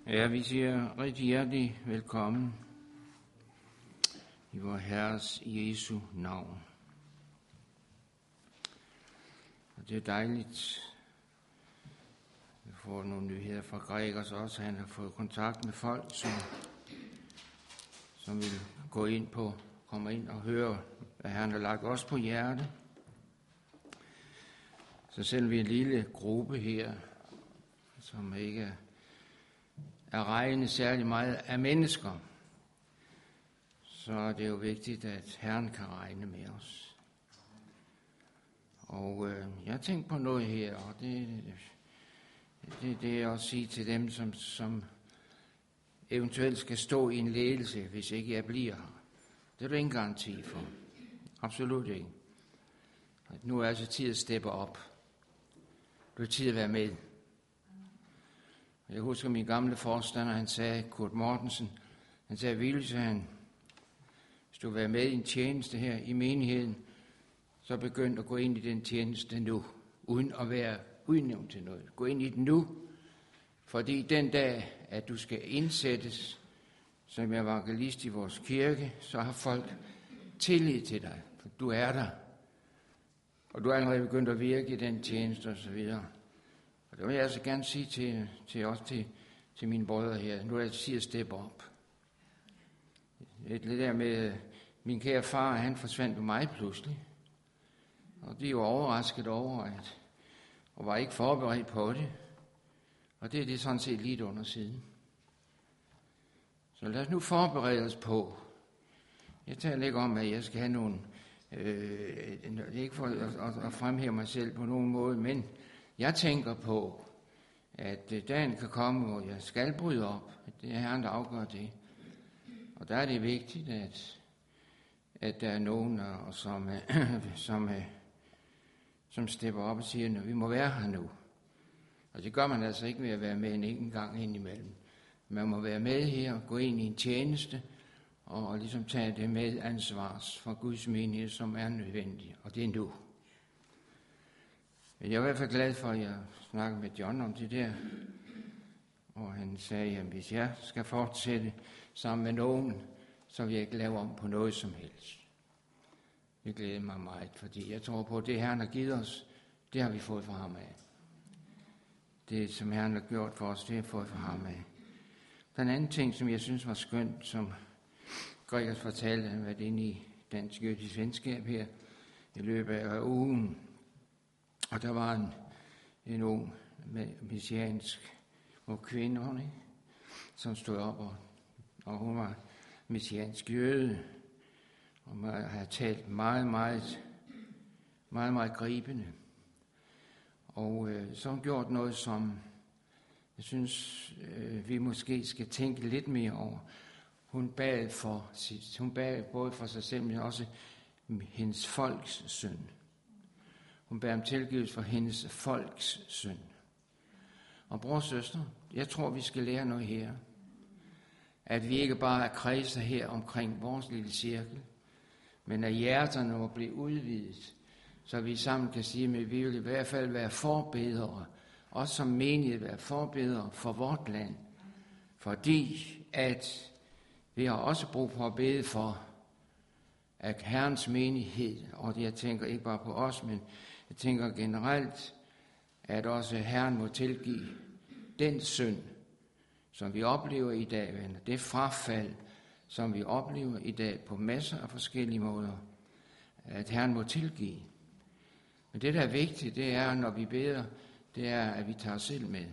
Ja, vi siger rigtig hjertelig velkommen i vor Herres Jesu navn. Og det er dejligt. Vi får nogle nyheder fra Gregers også. Han har fået kontakt med folk, som vil komme ind og høre, hvad han har lagt os på hjerte. Så selvom vi er en lille gruppe her, som ikke er regnet særlig meget af mennesker, så er det jo vigtigt, at Herren kan regne med os. Og jeg tænker på noget her, og det er at sige til dem, som eventuelt skal stå i en ledelse, hvis ikke jeg bliver her. Det er der ingen garanti for. Absolut ikke. Nu er altså tid at steppe op. Det er tid at være med. Jeg husker min gamle forstander, han sagde, Kurt Mortensen, han sagde, Vilse, hvis du vil være med i en tjeneste her i menigheden, så begynd at gå ind i den tjeneste nu, uden at være udnævnt til noget. Gå ind i den nu, fordi den dag, at du skal indsættes som evangelist i vores kirke, så har folk tillid til dig, for du er der. Og du er allerede begyndt at virke i den tjeneste osv. Og det vil jeg altså gerne sige til mine brødre her. Nu er det tid at steppe op. Det der med min kære far, han forsvandt på mig pludselig. Og de er jo overrasket over, og var ikke forberedt på det. Og det er det sådan set lidt under siden. Så lad os nu forberede os på. Jeg taler ikke om, at jeg skal have nogle... det er ikke for at fremhæve mig selv på nogen måde, men jeg tænker på, at dagen kan komme, hvor jeg skal bryde op. Det er Herren, der afgør det. Og der er det vigtigt, at der er nogen, som stepper op og siger, at vi må være her nu. Og det gør man altså ikke ved at være med en enkelt gang indimellem. Man må være med her og gå ind i en tjeneste, og ligesom tage det med ansvars for Guds menighed, som er nødvendigt. Og det er nu. Jeg er i hvert fald glad for, at jeg snakkede med John om det der. Og han sagde, at hvis jeg skal fortsætte sammen med nogen, så vil jeg ikke lave om på noget som helst. Det glæder mig meget, fordi jeg tror på, at det Herren har givet os, det har vi fået fra ham af. Det, som Herren har gjort for os, det har vi fået fra ham af. Der er en anden ting, som jeg synes var skønt, som Gregers fortalte, han har været inde i Dansk-Jødisk Venskab her i løbet af ugen. Og der var en ung messiansk kvinde, som stod op, og hun var messiansk jøde, og man havde talt meget, meget, meget, meget gribende. Og så har hun gjort noget, som jeg synes, vi måske skal tænke lidt mere over. Hun bad både for sig selv, men også hendes folks synd. Hun bad om tilgivelse for hendes folks synd. Og bror og søster, jeg tror, vi skal lære noget her. At vi ikke bare er kredser her omkring vores lille cirkel, men at hjerterne må blive udvidet, så vi sammen kan sige, at vi vil i hvert fald være forbedere, også som menighed være forbedere for vort land. Fordi at vi har også brug for at bede for, at Herrens menighed, og det jeg tænker ikke bare på os, men jeg tænker generelt, at også Herren må tilgive den synd, som vi oplever i dag, venner. Det frafald, som vi oplever i dag på masser af forskellige måder, at Herren må tilgive. Men det, der er vigtigt, det er, når vi beder, det er, at vi tager os selv med.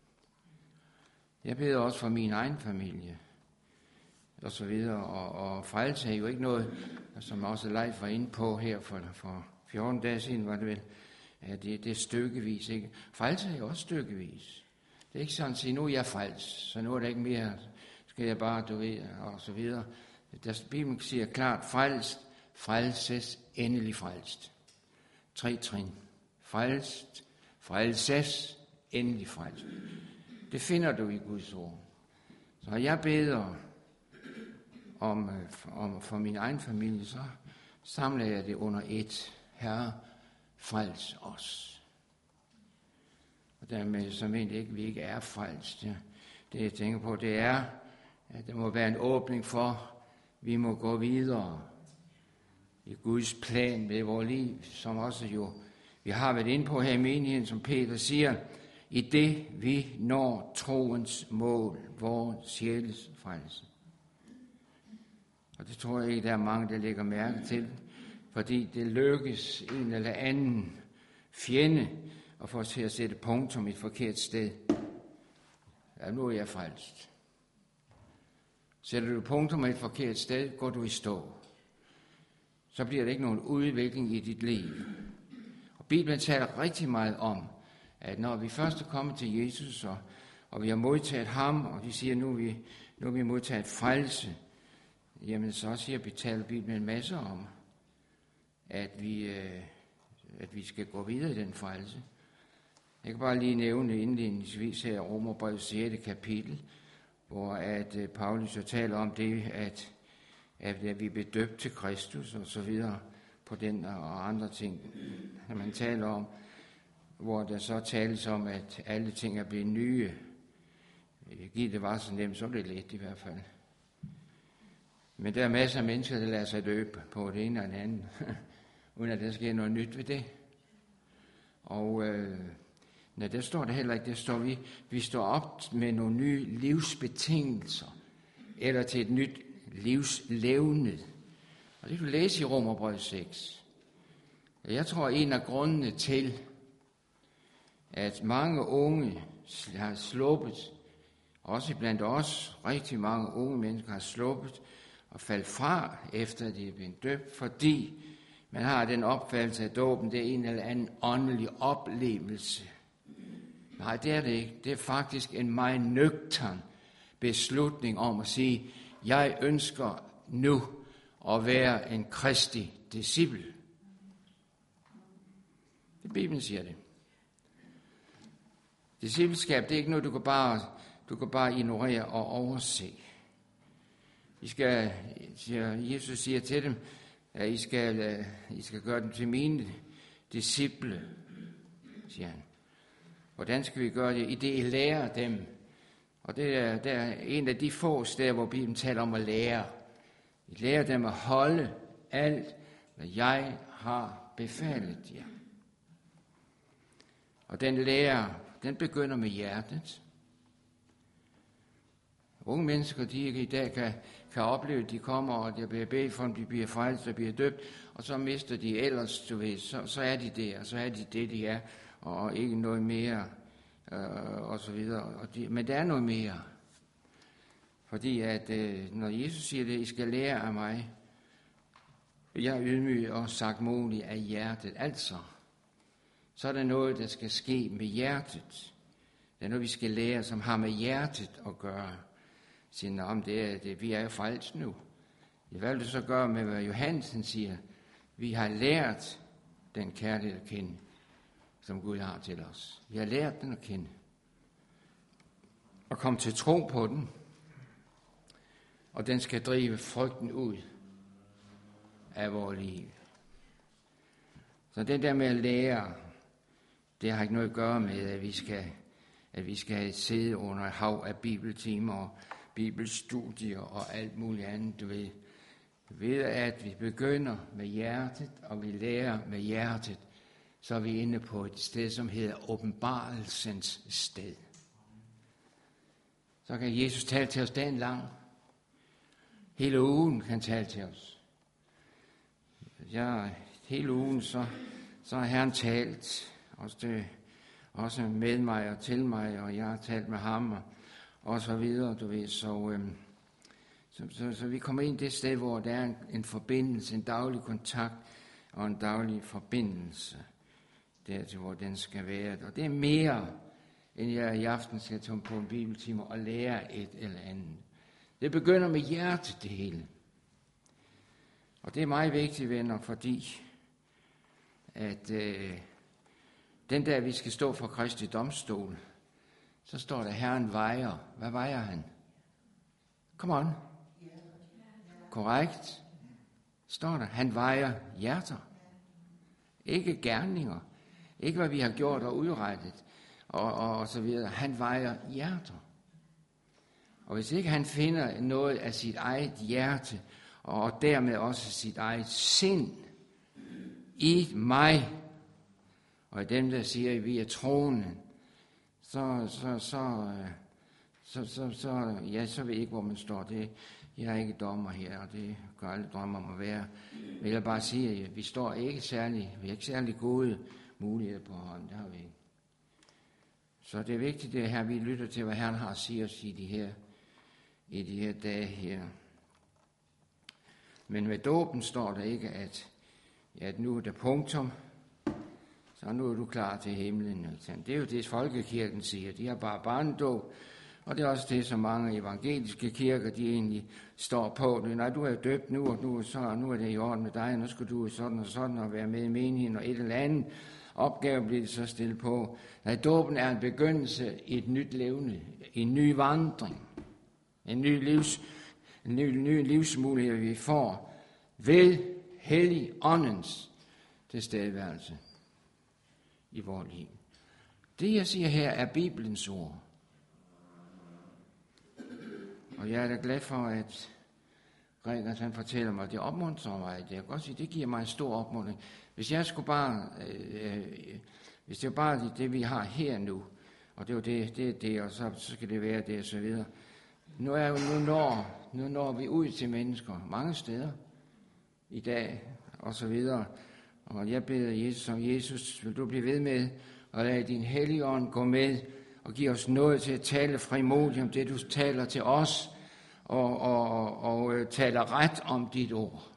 Jeg beder også for min egen familie, og så videre, og frelse er jo ikke noget, som også Leif var inde på her for 14 dage siden, var det vel, at det er stykkevis, ikke? Frelse er jo også stykkevis. Det er ikke sådan at sige, nu er jeg frelst, så nu er der ikke mere, skal jeg bare, og så videre. Bibelen siger klart, frelst, frelses, endelig frelst. 3 trin. Frelst, frelses, endelig frelst. Det finder du i Guds ord. Så jeg beder om for min egen familie, så samler jeg det under et. Herre, frels os. Og dermed så mener jeg ikke, at vi ikke er frelst. Det jeg tænker på, det er, at der må være en åbning for, at vi må gå videre i Guds plan med vores liv, som også jo vi har været inde på her i menigheden, som Peter siger, i det vi når troens mål, vores sjæles frelse. Og det tror jeg ikke, der er mange, der lægger mærke til, fordi det lykkes en eller anden fjende at få os til at sætte punktum et forkert sted. Ja, nu er jeg frelst. Sætter du punktum et forkert sted, går du i stå. Så bliver der ikke nogen udvikling i dit liv. Og Bibelen taler rigtig meget om, at når vi først er kommet til Jesus, og vi har modtaget ham, og vi siger, nu er vi modtaget frelse, jamen så taler Bibelen en masse om, at vi skal gå videre i den frelse. Jeg kan bare lige nævne indledningsvis her Romerbrevet 6. kapitel, hvor at Paulus jo taler om det, at vi bliver døbt til Kristus og så videre på den og andre ting, når man taler om, hvor der så tales om, at alle ting er blevet nye. Giv det var så nemt, så er det let i hvert fald. Men der er masser af mennesker, der lader sig døbe på det ene og det andet, uden at der sker noget nyt ved det. Og der står det heller ikke, der står vi står op med nogle nye livsbetingelser, eller til et nyt livslevnet. Og det kan du læse i Romerbrevet 6. Jeg tror, en af grundene til, at mange unge har sluppet, også blandt os, rigtig mange unge mennesker har sluppet og faldt fra, efter de er blevet døbt, fordi man har den opfattelse af dåben, det er en eller anden åndelig oplevelse. Nej, det er det ikke. Det er faktisk en meget nøgtern beslutning om at sige, jeg ønsker nu at være en Kristi disciple. Det Bibelen siger det. Discipleskab, det er ikke noget, du kan bare ignorere og overse. Jesus siger til dem, at I skal gøre dem til mine disciple, siger han. Hvordan skal vi gøre det? I det, I lærer dem. Og det er en af de få steder, hvor Bibelen taler om at lære. I lærer dem at holde alt, hvad jeg har befalet jer. Og den lære, den begynder med hjertet. Unge mennesker, de i dag kan opleve, at de kommer, og der bliver bedt for, de bliver frelst og bliver døbt, og så mister de ellers, du ved, så er de der, og så er de det, de er, og ikke noget mere, og så videre. Men der er noget mere. Fordi at, når Jesus siger det, I skal lære af mig, jeg er ydmyg og sagtmodig af hjertet. Altså, så er der noget, der skal ske med hjertet. Det er noget, vi skal lære, som har med hjertet at gøre. Siger, om det, vi er jo frelst nu. Hvad vil du så gøre med, hvad Johansen siger? Vi har lært den kærlighed at kende, som Gud har til os. Vi har lært den at kende. Og komme til tro på den. Og den skal drive frygten ud af vores liv. Så det der med at lære, det har ikke noget at gøre med, at vi skal sidde under et hav af bibeltimer og bibelstudier og alt muligt andet, du ved. Ved at vi begynder med hjertet, og vi lærer med hjertet, så er vi inde på et sted, som hedder åbenbarelsens sted. Så kan Jesus tale til os dagen lang. Hele ugen kan tale til os. Hele ugen, så har Herren talt også med mig og til mig, og jeg har talt med ham og så videre, du ved. Så vi kommer ind det sted, hvor der er en forbindelse, en daglig kontakt og en daglig forbindelse dertil, hvor den skal være. Og det er mere, end jeg i aften skal tage på en bibeltime og lære et eller andet. Det begynder med hjertet, det hele. Og det er meget vigtigt, venner, fordi at den der, vi skal stå for Kristi domstol, så står der, Herren vejer. Hvad vejer han? Come on. Korrekt. Står der, han vejer hjerter. Ikke gerninger. Ikke hvad vi har gjort og udrettet og så videre. Han vejer hjerter. Og hvis ikke han finder noget af sit eget hjerte, og dermed også sit eget sind i mig, og i dem, der siger, at vi er troende, så ved jeg ikke, hvor man står. Jeg er ikke dommer her, og det gør alle drømmer om at være. Men jeg vil bare sige, at vi står ikke særlig, vi har ikke særlig gode muligheder på hånden, det har vi ikke. Så det er vigtigt, det her, vi lytter til, hvad Herren har at sige os i de her dage her. Men med dåben står der ikke, at nu er der punktum, så nu er du klar til himlen. Det er jo det, folkekirken siger. De har bare barnedåb, og det er også det, som mange evangeliske kirker, de egentlig står på. Nej, du er døbt nu, og nu er det i orden med dig, og nu skal du sådan og sådan og være med i menigheden, og et eller andet opgave bliver det så stillet på. Nej, dåben er en begyndelse i et nyt levende, en ny vandring, en ny livsmulighed, vi får ved Hellig Åndens tilstedeværelse i vores liv. Det, jeg siger her, er Bibelens ord. Og jeg er da glad for, at Gregers han fortæller mig, at det opmuntrer mig. Jeg kan godt sige, det giver mig en stor opmuntring. Hvis jeg skulle bare, hvis det var bare det, vi har her nu, og det er det, og så skal det være det, og så videre. Nu når vi ud til mennesker mange steder i dag, og så videre. Og jeg beder Jesus om, Jesus, vil du blive ved med, og lad din hellige ånd gå med, og give os noget til at tale frimodigt om det, du taler til os, og taler ret om dit ord.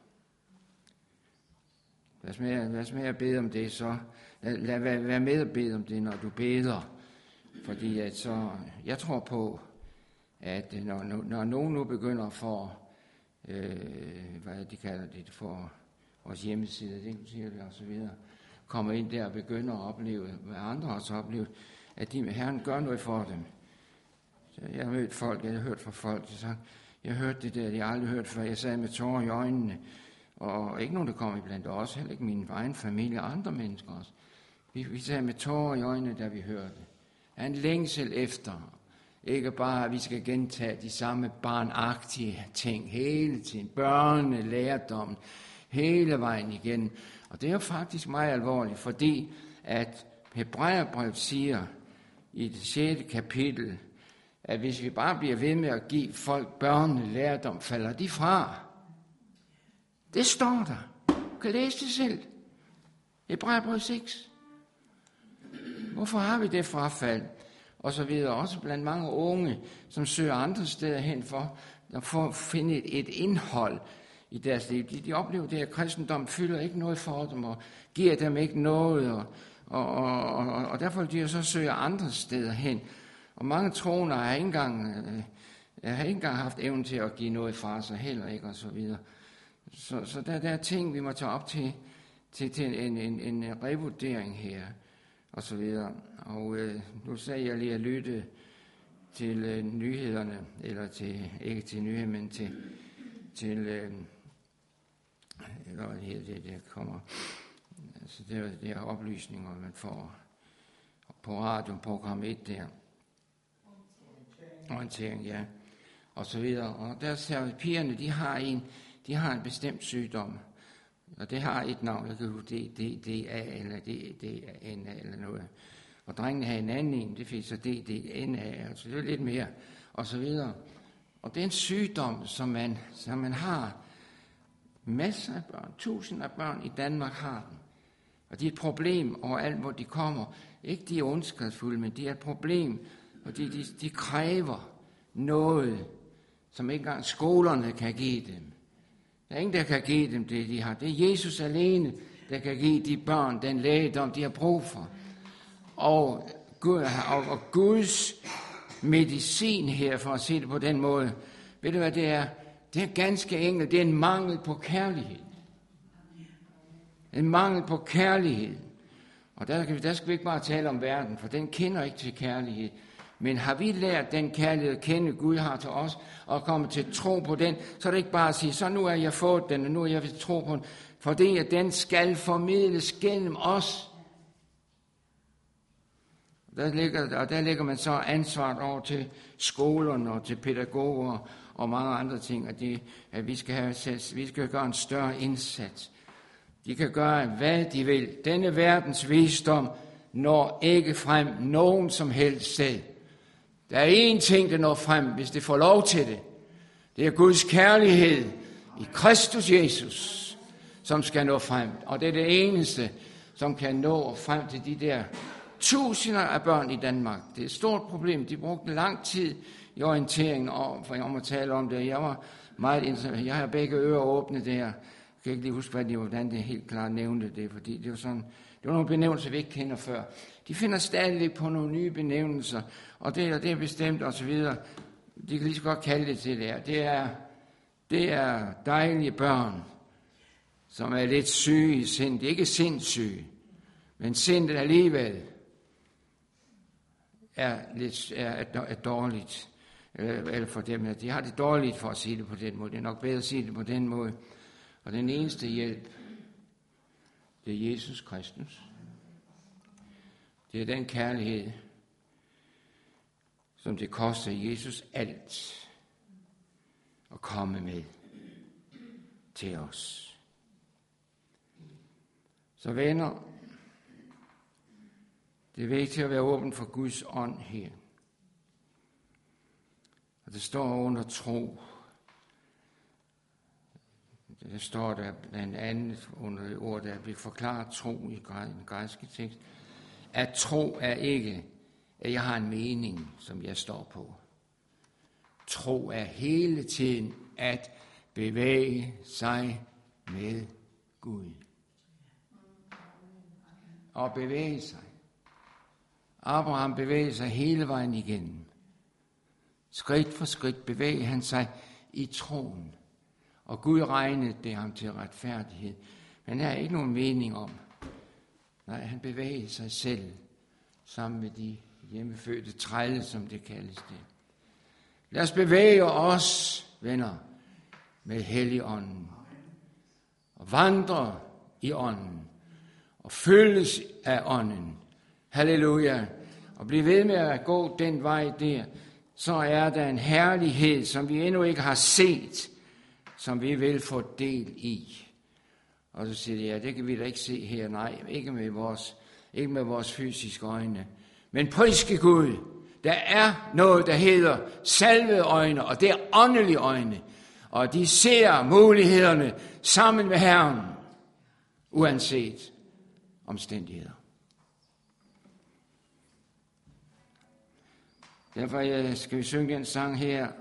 Lad med at bede om det, så lad være med at bede om det, når du beder. Fordi at så, jeg tror på, at når nogen nu begynder at få, hvad de kalder det, for vores hjemmeside, det siger det og så videre, kommer ind der og begynder at opleve, hvad andre også har oplevet, at de med Herren gør noget for dem. Så jeg har mødt folk, jeg har hørt fra folk, jeg hørte det der, jeg har aldrig hørt før, jeg sad med tårer i øjnene, og ikke nogen, der kom iblandt os, heller ikke min egen familie, og andre mennesker også. Vi sad med tårer i øjnene, da vi hørte det. En længsel efter, ikke bare, at vi skal gentage de samme barnagtige ting hele tiden, børnelærdom, hele vejen igen. Og det er jo faktisk meget alvorligt, fordi at Hebræerbrevet siger i det 6. kapitel, at hvis vi bare bliver ved med at give folk børnelærdom, falder de fra. Det står der. Du kan læse det selv. Hebræerbrevet 6. Hvorfor har vi det frafald? Og så videre. Også blandt mange unge, som søger andre steder hen for at finde et indhold i deres liv. De oplever det, at kristendom fylder ikke noget for dem, og giver dem ikke noget, og derfor de så søger andre steder hen. Og mange troende har ikke engang haft evnen til at give noget fra sig heller ikke, og så videre. Så der er ting, vi må tage op til en revurdering her, og så videre. Og nu sagde jeg lige at lytte til nyhederne, eller ikke til nyheder, men til det kommer, altså det er oplysninger, man får på radio, program 1 der. Orientering, ja. Og så videre. Og der ser pigerne, de har en bestemt sygdom. Og det har et navn, jeg kan huske DDA eller DDNA eller noget. Og drengene har en anden en, det fik så DDNA, altså det er lidt mere, og så videre. Og det er en sygdom, som man har. Masser af børn, tusinder af børn i Danmark har den. Og det er et problem overalt, hvor de kommer. Ikke de er ondskabsfulde, men det er et problem, og de kræver noget, som ikke engang skolerne kan give dem. Der er ingen, der kan give dem det, de har. Det er Jesus alene, der kan give de børn den lægedom, de har brug for. Og Guds medicin her, for at se det på den måde, ved du hvad det er? Det er ganske enkelt, det er en mangel på kærlighed. En mangel på kærlighed. Og der skal vi ikke bare tale om verden, for den kender ikke til kærlighed. Men har vi lært den kærlighed at kende, Gud har til os, og komme til tro på den, så er det ikke bare at sige, så nu er jeg fået den, og nu er jeg ved tro på den. For det at den skal formidles gennem os. Der lægger man så ansvaret over til skolerne og til pædagoger og mange andre ting, at vi skal gøre en større indsats. De kan gøre, hvad de vil. Denne verdens visdom når ikke frem nogen som helst sted. Der er én ting, der når frem, hvis det får lov til det. Det er Guds kærlighed i Kristus Jesus, som skal nå frem. Og det er det eneste, som kan nå frem til de der tusinder af børn i Danmark. Det er et stort problem. De brugte lang tid i orienteringen om at tale om det. Jeg var meget interesseret. Jeg har begge ører åbne der. Jeg kan ikke lige huske, hvordan det helt klart nævnte det, fordi det var nogle benævnelser, vi ikke kender før. De finder stadigvæk på nogle nye benævnelser, og det er bestemt og så videre. De kan lige så godt kalde det til det her. Det er dejlige børn, som er lidt syge i sind. Det er ikke sindssyge, men sindet alligevel er dårligt. Eller for dem, de har det dårligt for at sige det på den måde. Det er nok bedre at sige det på den måde. Og den eneste hjælp, det er Jesus Kristus. Det er den kærlighed, som det koster Jesus alt at komme med til os. Så venner, det er vigtigt at være åben for Guds ånd her. Og det står under tro. Det står der blandt andet under det ord, der bliver forklaret tro i den græske tekst. At tro er ikke, at jeg har en mening, som jeg står på. Tro er hele tiden at bevæge sig med Gud. Og bevæge sig. Abraham bevægede sig hele vejen igennem. Skridt for skridt bevægede han sig i troen. Og Gud regnede det ham til retfærdighed. Men der er ikke nogen mening om. Nej, han bevægede sig selv sammen med de hjemmefødte trælle, som det kaldes det. Lad os bevæge os, venner, med Helligånden. Og vandre i ånden. Og følges af ånden. Halleluja. Og blive ved med at gå den vej der. Så er der en herlighed, som vi endnu ikke har set, som vi vil få del i. Og så siger de, ja, det kan vi da ikke se her. Nej, ikke med vores fysiske øjne. Men priske Gud, der er noget, der hedder salvede øjne, og det er åndelige øjne. Og de ser mulighederne sammen med Herren, uanset omstændigheder. Derfor skal vi synge en sang her,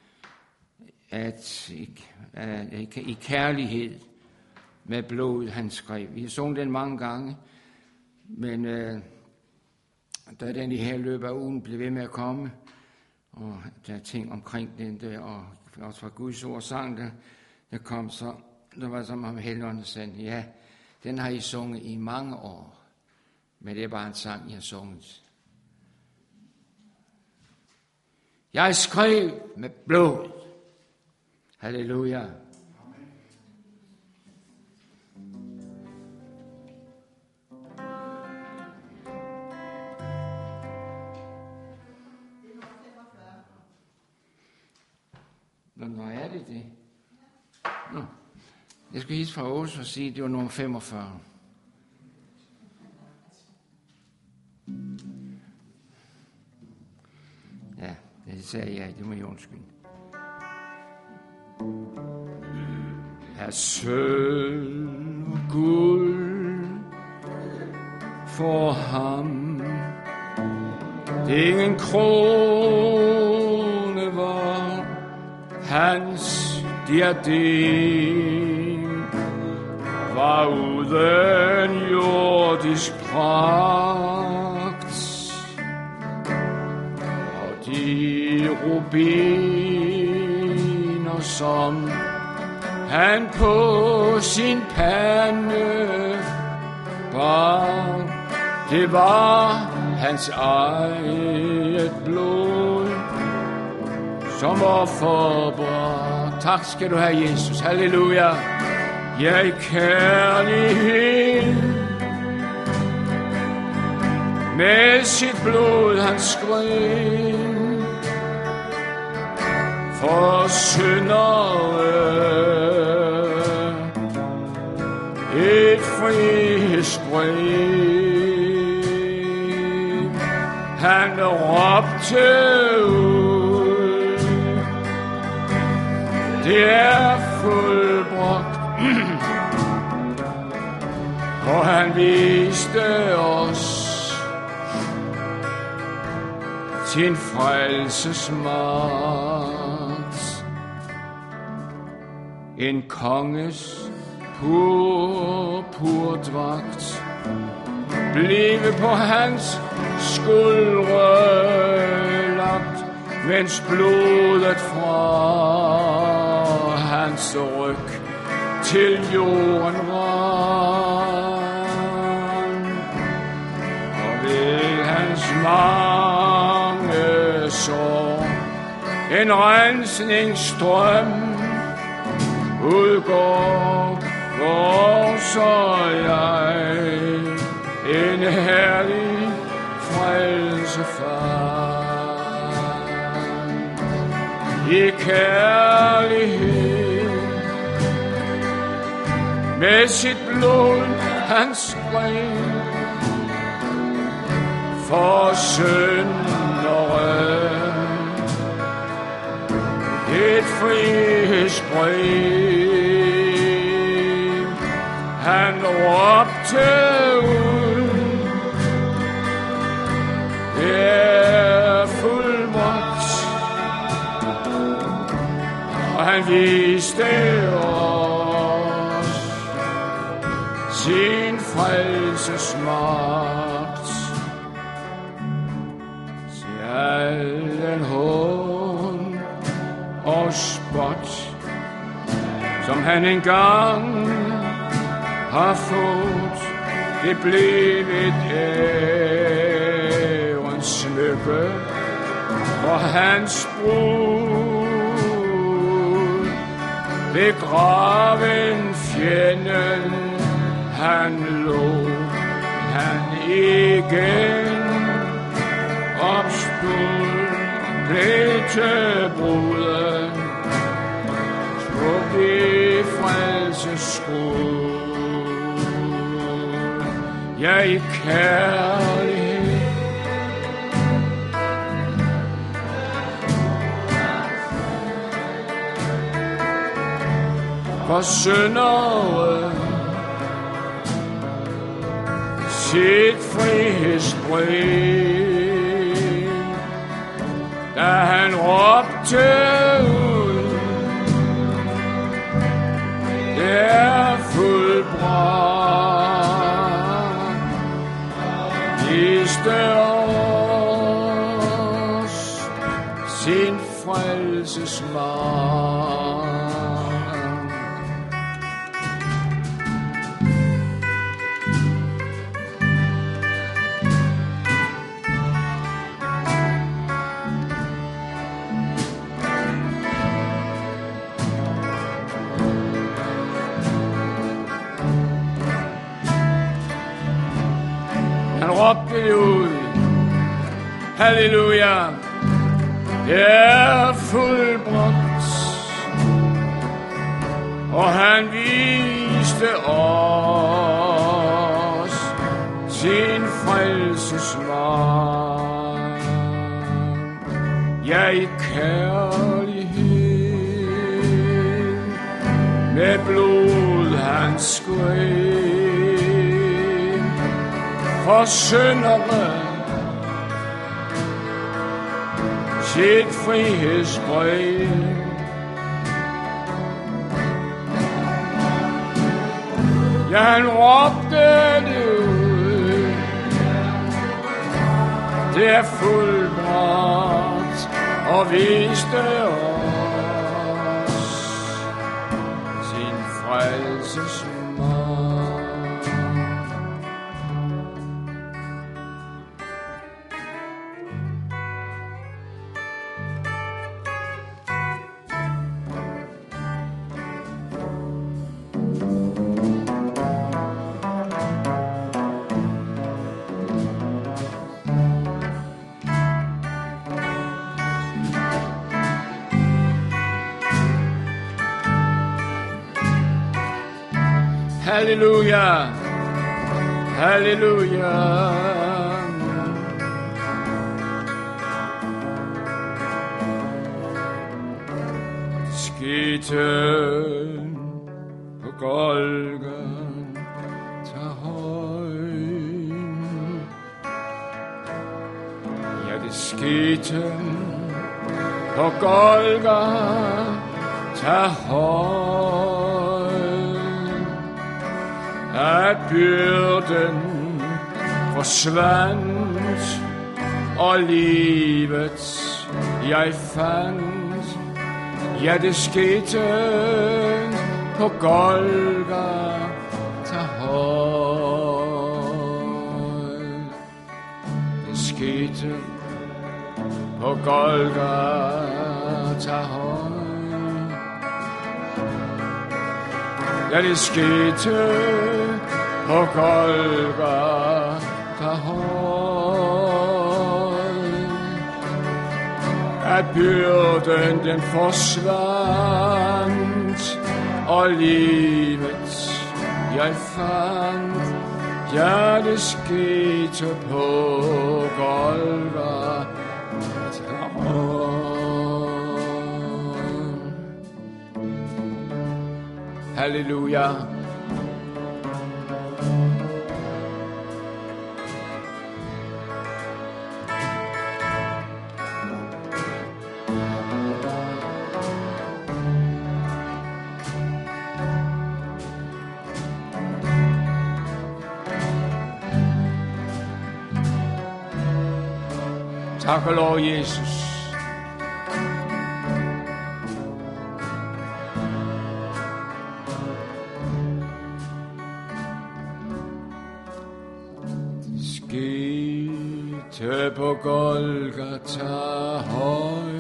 at i kærlighed med blodet han skrev. Vi har sunget den mange gange, men da den i her løbet af ugen blev ved med at komme, og der er ting omkring den der, og også fra Guds ord sang der kom så, der var som om Helligånden sagde, ja, den har I sunget i mange år, men det er bare en sang, I har sunget. Jeg skrev med blod. Halleluja. Hvor er det? Nå. Jeg skal hilse fra Aarhus og sige, at det var nummer 45. Ja, det sagde jeg. Det må jeg undskylde. Af sølv og guld for ham, det ingen krone var hans diadem, var uden jordisk pragt, og de rubiner, som han på sin pande bar, det var hans eget blod, som var forbragt. Tak skal du have, Jesus. Halleluja. Jeg kærlighed med sit blod han skrev for syndere et frihedsbrev. Han råbte ud, det er fuldbragt, og han viste os sin frelsesmagt. En konges purpurdragt blive på hans skuldre lagt, mens blodet fra hans ryg til jorden rann. Og ved hans mange sår en rensningsstrøm udgår, hvor så jeg en herlig frelse fandt. I kærlighed med sit blod han skrev for syndere et frihedsbrev. Han råbte ud, det er fuldbragt, og han viste os sin frelsesmagt. Til allen hån og spot, som han engang har fået, det blev et ærens smykke for hans brud. Begraven fjenden han lå, han igen opstod, blev til bruden, smuk i frelses skud. Ja, i kærlighed for syndere sit frihedsbrev, da han råbte ud, det er fuldbragt. Viste os sin frelsesmagt. Han råbte ud, halleluja, det er fuldbragt, og han viste os sin frelsesmagt. Ja, i kærlighed med blod han skrev for syndere sit frihedsbrev. Ja, han råbte det ud, det er fuldbragt, og viste os sin frelsesmagt. Halleluja. Halleluja. Skete på Golgata høj. Ja, det skete på Golgata høj, at byrden forsvandt, og livet jeg fandt. Ja, det skete på Golgata høj. Det skete på Golgata høj. Ja, det skete på Golgata høj, at byrden den forsvandt, og livet jeg fandt. Ja, det skete på Golgata høj. Halleluja. Tak og lov, Jesus. Det skete på Golgata høj.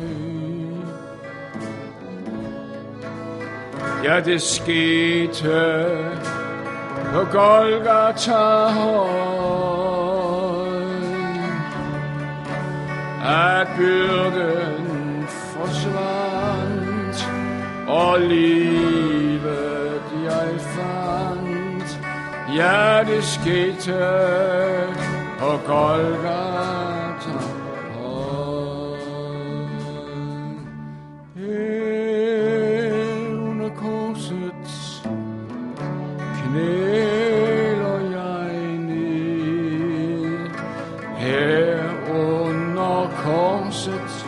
Ja, det skete på Golgata høj, at byrden forsvandt, og livet jeg fandt. Ja, det skete på Golgata høj. Under korset knæler jeg ned. Her under korset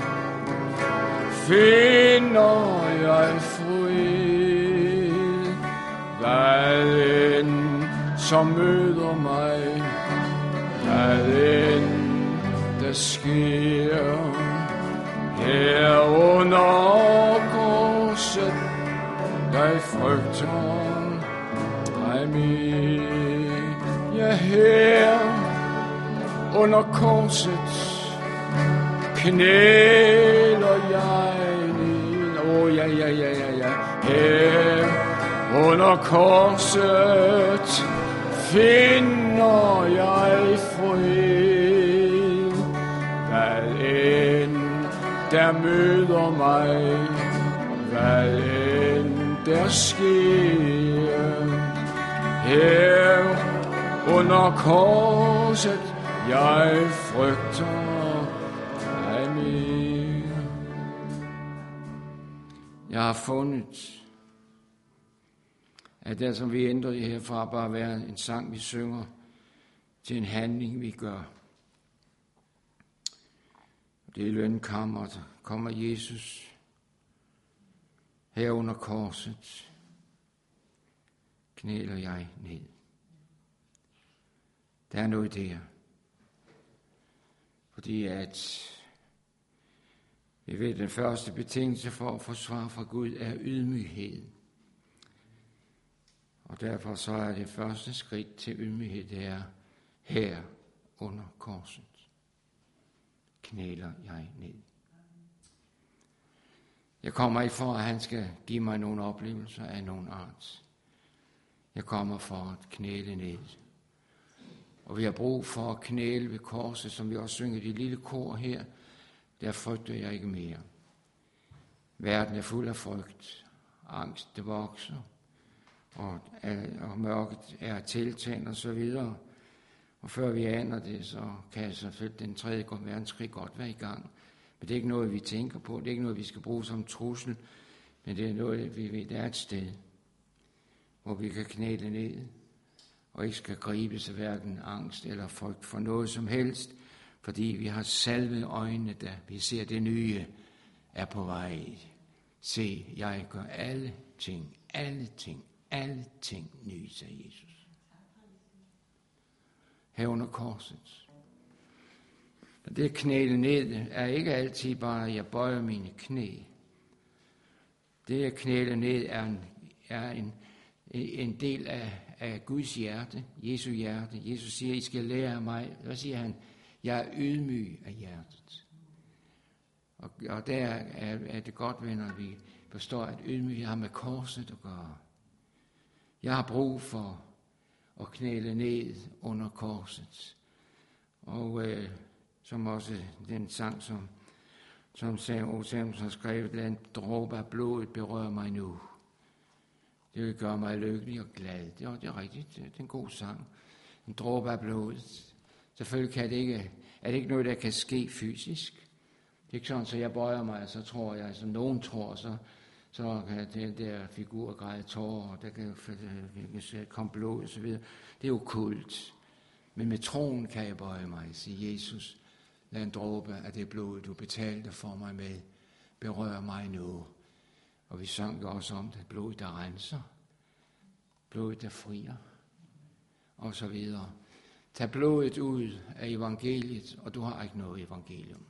finder jeg fred. Hvad end som møder mig, hvad end der sker, her under korset, jeg frygter ej mere. Ja, her under korset knæler jeg ned. Ja. Her under korset finder jeg fred. Hvad end der møder mig, hvad end der sker, her under korset jeg frygter ej mere. Jeg har fundet, at det, som vi ændrer det herfra, bare være en sang, vi synger, til en handling, vi gør. Det er lønkammeret, kommer Jesus her under korset, knæler jeg ned. Der er noget der, fordi at vi ved, at den første betingelse for at få svar fra Gud er ydmyghed. Og derfor så er det første skridt til ydmyghed, det er her under korset knæler jeg ned. Jeg kommer ikke for, at han skal give mig nogle oplevelser af nogen art. Jeg kommer for at knæle ned. Og vi har brug for at knæle ved korset, som vi også synger i det lille kor her. Der frygter jeg ikke mere. Verden er fuld af frygt. Angst, det vokser. og mørket er tiltagende og så videre. Og før vi aner det, så kan selvfølgelig den 3. verdenskrig godt være i gang. Men det er ikke noget, vi tænker på. Det er ikke noget, vi skal bruge som trussel. Men det er noget, vi ved, der er et sted, hvor vi kan knæle ned, og ikke skal gribes af hverken angst eller frygt for noget som helst, fordi vi har salvet øjnene, da vi ser det nye er på vej. Se, jeg gør alle ting nye, sagde Jesus. Herunder korset. Og det knæle ned er ikke altid bare, at jeg bøjer mine knæ. Det at knæle ned er en del af Guds hjerte, Jesu hjerte. Jesus siger, I skal lære af mig. Hvad siger han? Jeg er ydmyg af hjertet. Og der er det godt, venner, vi forstår, at ydmyg har med korset at gøre. Jeg har brug for at knæle ned under korset. Og som også den sang, som Samuel har skrevet, en dråbe af blodet berører mig nu. Det vil gøre mig lykkelig og glad. Det er rigtigt. Det er en god sang. En dråbe af blodet. Selvfølgelig er det ikke noget, der kan ske fysisk. Det er ikke sådan, så jeg bøjer mig, så tror jeg, som nogen tror, så kan den der figur græde tårer, og der kan komme blod og så videre. Det er jo kult. Men med troen kan jeg bøje mig, sige Jesus, lad en dråbe af det blod, du betalte for mig med, berør mig nu. Og vi sang også om det, blod, der renser, blod, der frier, og så videre. Tag blodet ud af evangeliet, og du har ikke noget evangelium.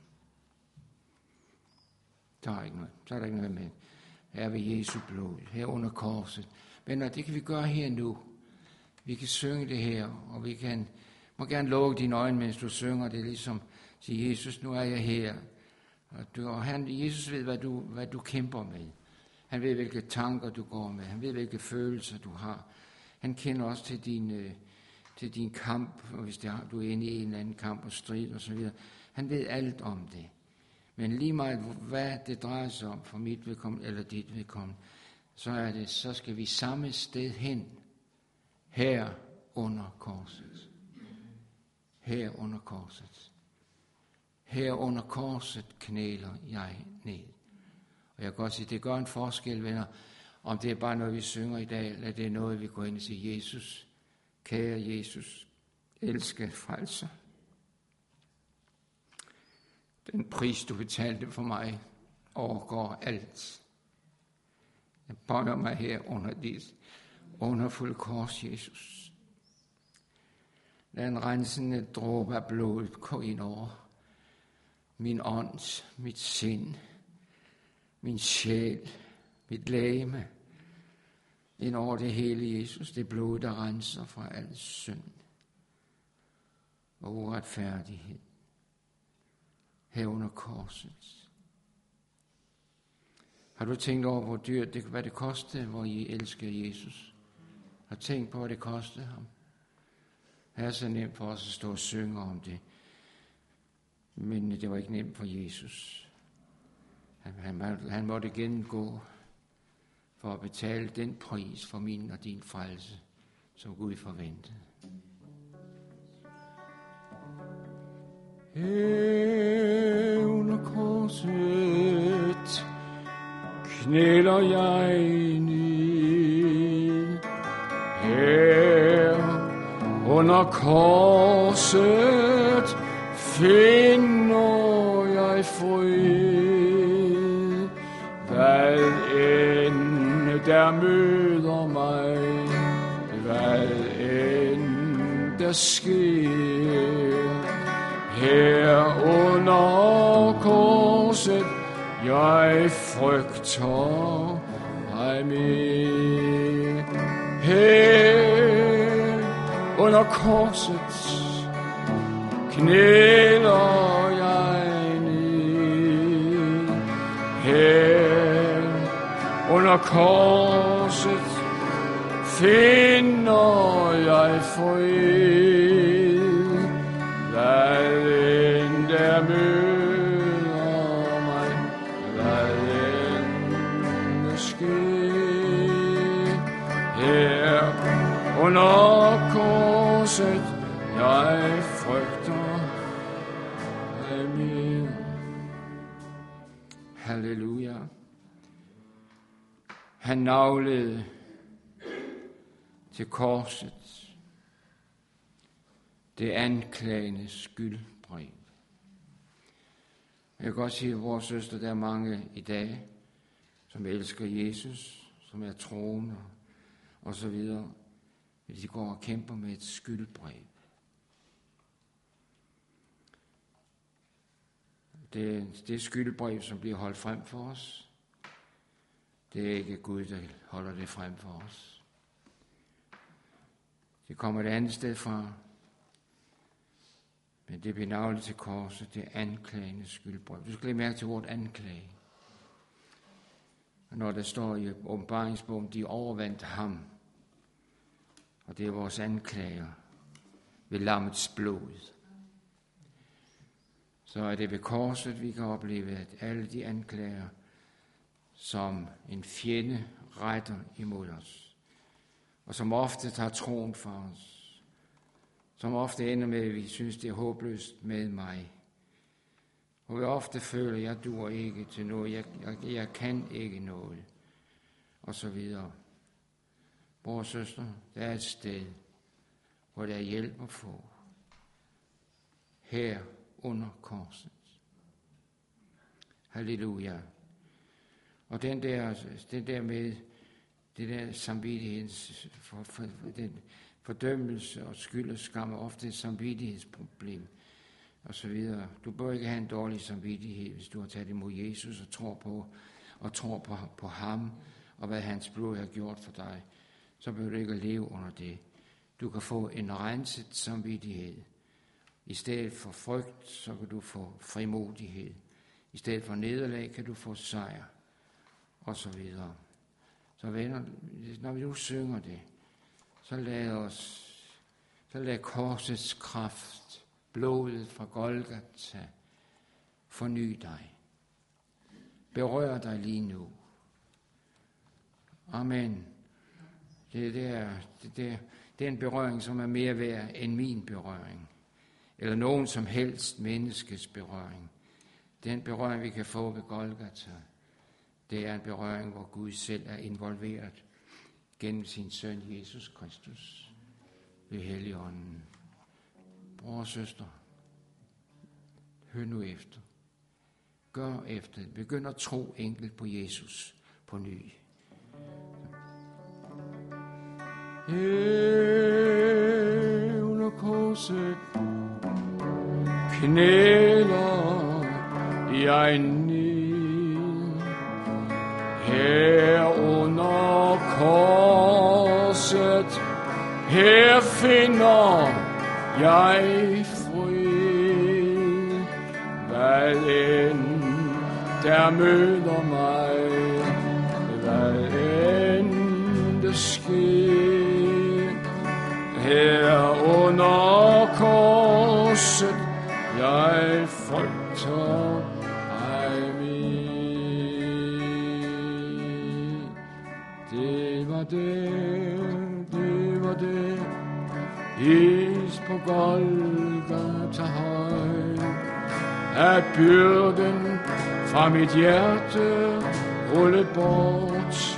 Der er ikke noget. Så er der ikke noget med. Her ved Jesu blod, her under korset. Men det kan vi gøre her nu. Vi kan synge det her, og vi må gerne lukke dine øjne, mens du synger det, ligesom sige, Jesus, nu er jeg her. Og Jesus ved, hvad du kæmper med. Han ved, hvilke tanker du går med. Han ved, hvilke følelser du har. Han kender også til din kamp, og hvis du er inde i en eller anden kamp og strid og så videre. Han ved alt om det. Men lige meget, hvad det drejer sig om, for mit vedkommende eller dit vedkommende, så skal vi samme sted hen, her under korset. Her under korset. Her under korset knæler jeg ned. Og jeg kan godt sige, det gør en forskel, venner, om det er bare noget, vi synger i dag, eller det er noget, vi går ind og siger, Jesus, kære Jesus, elske frelser. Den pris, du betalte for mig, overgår alt. Jeg bøjer mig her under dit underfulde kors, Jesus. Lad en rensende dråbe af blodet gå ind over min ånd, mit sind, min sjæl, mit legeme, ind over det hele, Jesus, det blod, der renser fra al synd og uretfærdighed. Her under korset. Har du tænkt over, hvor dyrt hvad det kostede, hvor I elsker Jesus? Har tænkt på, hvad det kostede ham? Det er så nemt for os at stå og synge om det. Men det var ikke nemt for Jesus. Han måtte gennemgå for at betale den pris for min og din frelse, som Gud forventede. Her under korset knæler jeg ned. Her under korset finder jeg fred. Hvad end der møder mig, hvad end der sker, her under korset, jeg frygter mig med. Her under korset knæler jeg ned. Her under korset finder jeg fred. Hvad end der møder mig, hvad end der sker, her under korset, jeg frygter ej mere. Halleluja. Han naglede til korset det anklagende skyldbrev. Jeg kan godt sige, at vores søster, der er mange i dag, som elsker Jesus, som er troende og så videre. De går og kæmper med et skyldbrev. Det skyldbrev, som bliver holdt frem for os, det er ikke Gud, der holder det frem for os. Det kommer et andet sted fra, men det bliver navlet til korset, det er anklagende skyldbrev. Du skal lægge mærke til ordet anklage. Og når der står i åbenbaringsbogen, de overvandt ham, og det er vores anklager ved lammets blod. Så er det ved korset, vi kan opleve, at alle de anklager, som en fjende retter imod os, og som ofte tager troen fra os, som ofte ender med, at vi synes, det er håbløst med mig, og vi ofte føler, at jeg duer ikke til noget, jeg kan ikke noget, og så videre. Bror og søster, der er et sted, hvor der er hjælp at få. Her under korset. Halleluja. Og den der med det der samvittighedens den fordømmelse og skyld og skam er ofte et samvittighedsproblem og så videre. Du bør ikke have en dårlig samvittighed, hvis du har taget imod Jesus og tror på ham og hvad hans blod har gjort for dig. Så bør du ikke leve under det. Du kan få en renset samvittighed. I stedet for frygt, så kan du få frimodighed. I stedet for nederlag, kan du få sejr. Og så videre. Så venner, når vi nu synger det, så lad korsets kraft, blodet fra Golgata, forny dig. Berør dig lige nu. Amen. Det er en berøring, som er mere værd end min berøring. Eller nogen som helst menneskes berøring. Den berøring, vi kan få ved Golgata, det er en berøring, hvor Gud selv er involveret gennem sin søn Jesus Kristus ved Helligånden. Bror og søster, hør nu efter. Gør efter. Begynd at tro enkelt på Jesus på ny. Under korset knæler jeg ned. Her under korset, her finder jeg fred. Hvad end der møder mig, hvad end der sker, her under korset, jeg frygter ej mere. Det var det, hist på Golgata høj, at byrden fra mit hjerte rulle bort.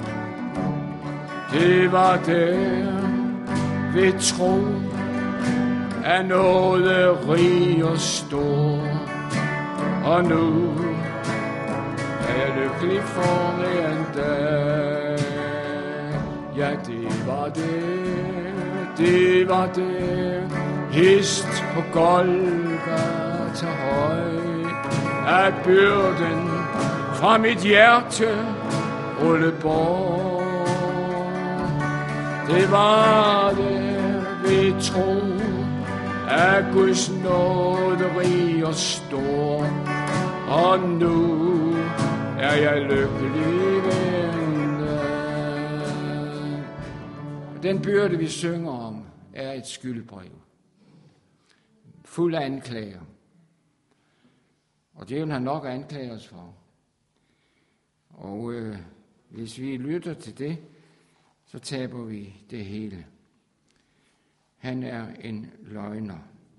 Det var der ved tro, er noget rig og stor, og nu er jeg lykkelig for mere end dag. Ja, det var det, hist på Golgata høj, at byrden fra mit hjerte rulle bort. Det var det ved tro, at Guds nåde rig og stor, og nu er jeg lykkelig venner. Den byrde, vi synger om, er et skyldbrev, fuld af anklager. Og djævlen har nok at anklage os for. Og hvis vi lytter til det, så taber vi det hele. han er en løgner.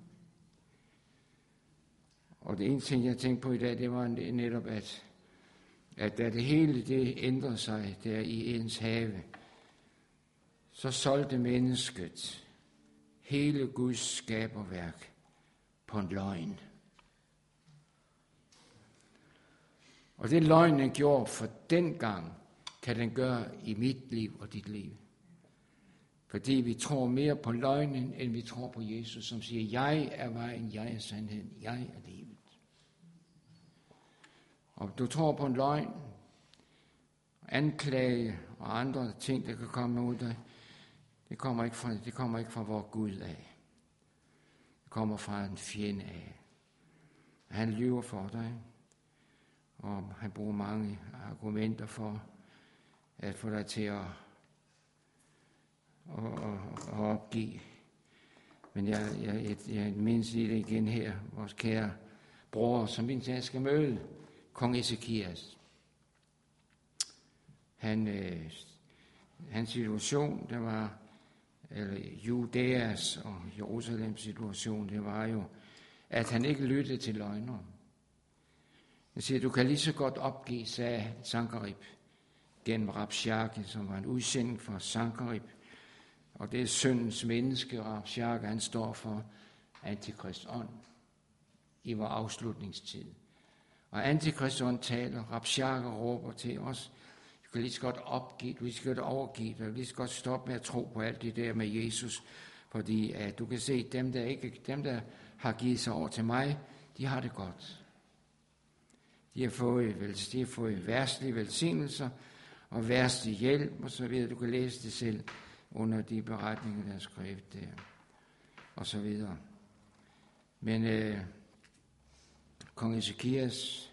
Og det ene ting, jeg tænkte på i dag, det var netop, at da det hele det ændrede sig der i Edens have, så solgte mennesket hele Guds skaberværk på en løgn. Og det løgnen gjorde for den gang, kan den gøre i mit liv og dit liv. Fordi vi tror mere på løgnen, end vi tror på Jesus, som siger, jeg er vejen, jeg er sandheden, jeg er livet. Og du tror på en løgn, anklage og andre ting, der kan komme ud af, det kommer ikke fra vor Gud af. Det kommer fra en fjende af. Han lyver for dig, og han bruger mange argumenter for at få dig til at opgive. Men jeg mindes lige det igen her, vores kære bror, som jeg skal møde, kong Ezekias. Hans situation, der var, eller Judæas og Jerusalems situation, det var jo, at han ikke lyttede til løgner. Jeg siger, du kan lige så godt opgive, sagde Sankerib, gennem Rabshakeh, som var en udsending for Sankerib. Og det er syndens menneske, Rabshakeh, han står for Antikrist ånd i vores afslutningstid. Og Antikrist ånd taler, Rabshakeh råber til os, du kan lige så godt opgive, du lige så godt overgive dig, du lige så godt stoppe med at tro på alt det der med Jesus, fordi at du kan se, dem der har givet sig over til mig, de har det godt. De har fået værtslige velsignelser og værtslig hjælp, og så videre. Du kan læse det selv under de beretninger, der er skrevet der, og så videre. Men kong Ezekias,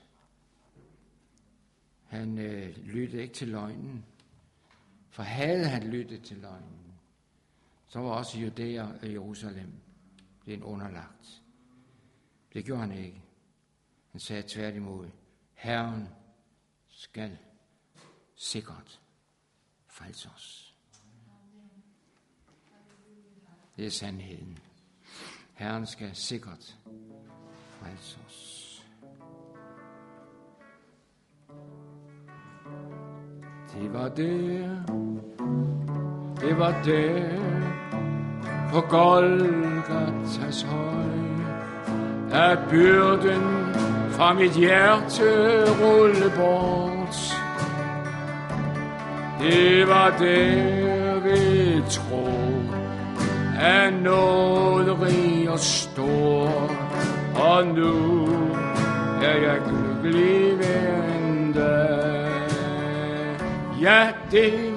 han lyttede ikke til løgnen, for havde han lyttet til løgnen, så var også Judæa og Jerusalem blevet underlagt. Det gjorde han ikke. Han sagde tværtimod, Herren skal sikkert frelse os. Det er sandheden. Herren skal sikkert frelse os. Det var der på Golgatas høj, at byrden fra mit hjerte rulle bort. Det var der ved tro, at noget rig og stor, og nu er jeg lykkelig hver en dag. Ja, det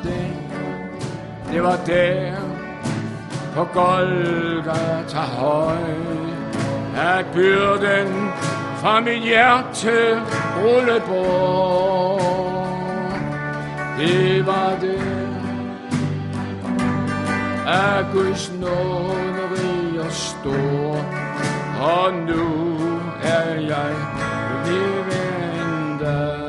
var der på Golgata høj, at byrden fra mit hjerte rulle bort. Det var det, at Guds nåde rig og stor, og nu er jeg levende.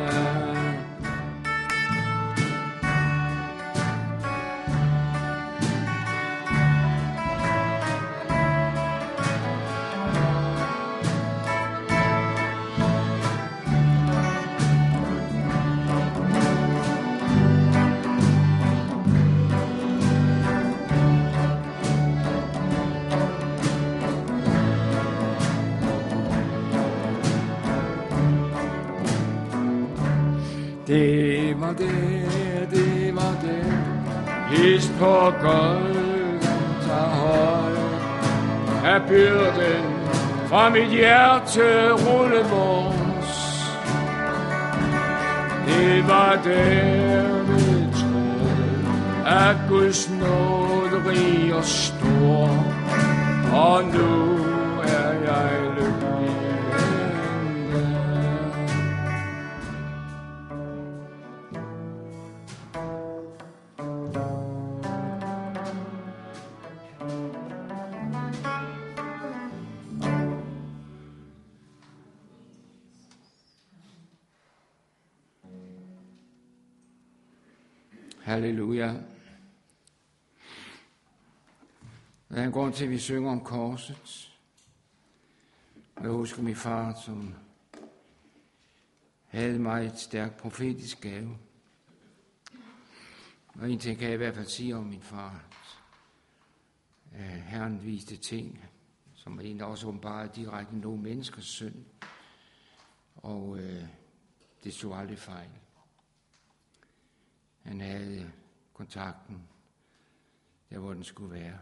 Det var det, hist på Golgata høj, at byrden fra mit hjerte rulle bort. Det var der ved tro, at Guds nåde rig og stor, og nu er jeg lykkelig. Halleluja. Der er en grund til, at vi synger om korset. Jeg husker min far, som havde mig et stærkt profetisk gave. Og en ting kan jeg i hvert fald sige om min far. Herren viste ting, som egentlig også åbenbart direkte nogle menneskers synd. Og det stod aldrig fejl. Han havde kontakten der, hvor den skulle være.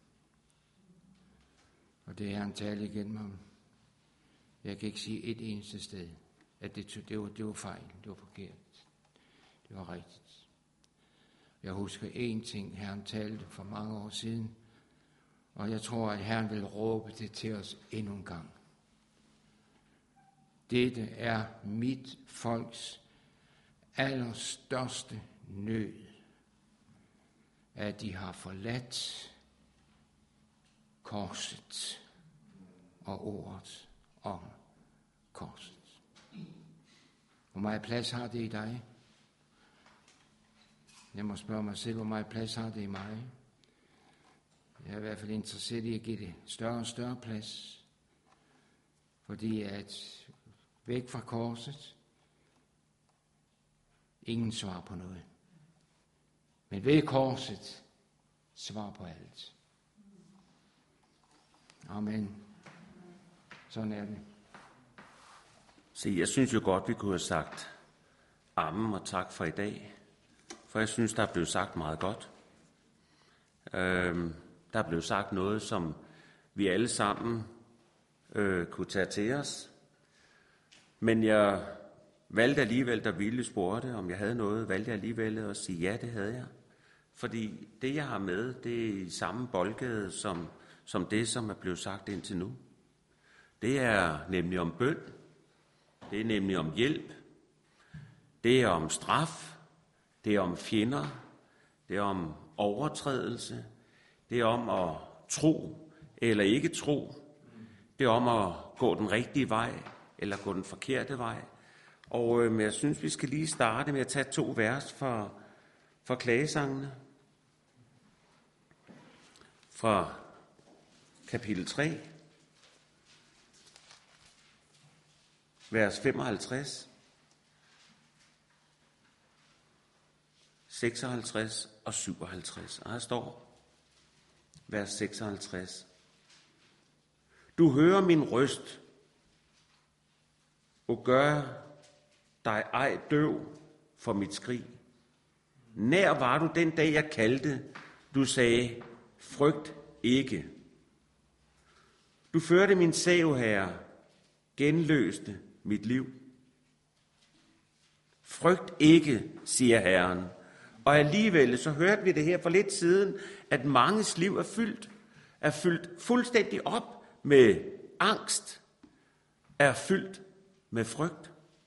Og det er han talte igennem ham. Jeg kan ikke sige et eneste sted, at det var fejl, det var forkert. Det var rigtigt. Jeg husker én ting, Herren talte for mange år siden, og jeg tror, at Herren vil råbe det til os endnu en gang. Dette er mit folks allerstørste nød, at de har forladt korset og ordet om korset. Hvor meget plads har det i dig? Jeg må spørge mig selv, hvor meget plads har det i mig? Jeg er i hvert fald interesseret i at give det større og større plads. Fordi at væk fra korset, ingen svar på noget. Men ved korset, svar på alt. Amen. Sådan er det. Se, jeg synes jo godt, vi kunne have sagt amen og tak for i dag. For jeg synes, der er blevet sagt meget godt. Der er blevet sagt noget, som vi alle sammen kunne tage til os. Men jeg valgte alligevel, da Ville spurgte, om jeg havde noget, valgte jeg alligevel at sige ja, det havde jeg. Fordi det, jeg har med, det er i samme boldgade som det, som er blevet sagt indtil nu. Det er nemlig om bøn. Det er nemlig om hjælp. Det er om straf. Det er om fjender. Det er om overtrædelse. Det er om at tro eller ikke tro. Det er om at gå den rigtige vej eller gå den forkerte vej. Og jeg synes, vi skal lige starte med at tage 2 vers fra klagesangene. Fra kapitel 3, vers 55, 56 og 57. Og her står vers 56. Du hører min røst, og gør dig ej døv for mit skrig. Nær var du den dag, jeg kaldte, du sagde, frygt ikke. Du førte min sag, Herre, genløste mit liv. Frygt ikke, siger Herren. Og alligevel, så hørte vi det her for lidt siden, at manges liv er fyldt fuldstændig op med angst, er fyldt med frygt.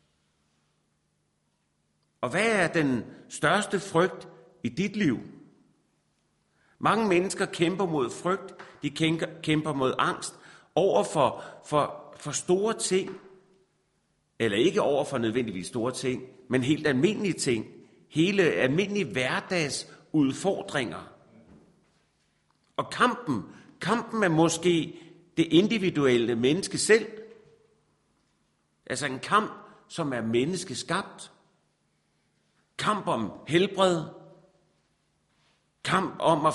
Og hvad er den største frygt i dit liv? Mange mennesker kæmper mod frygt, de kæmper mod angst over for store ting, eller ikke over for nødvendigvis store ting, men helt almindelige ting, hele almindelige hverdagsudfordringer. Og kampen er måske det individuelle menneske selv. Altså en kamp, som er menneskeskabt. Kamp om helbred. Kamp om at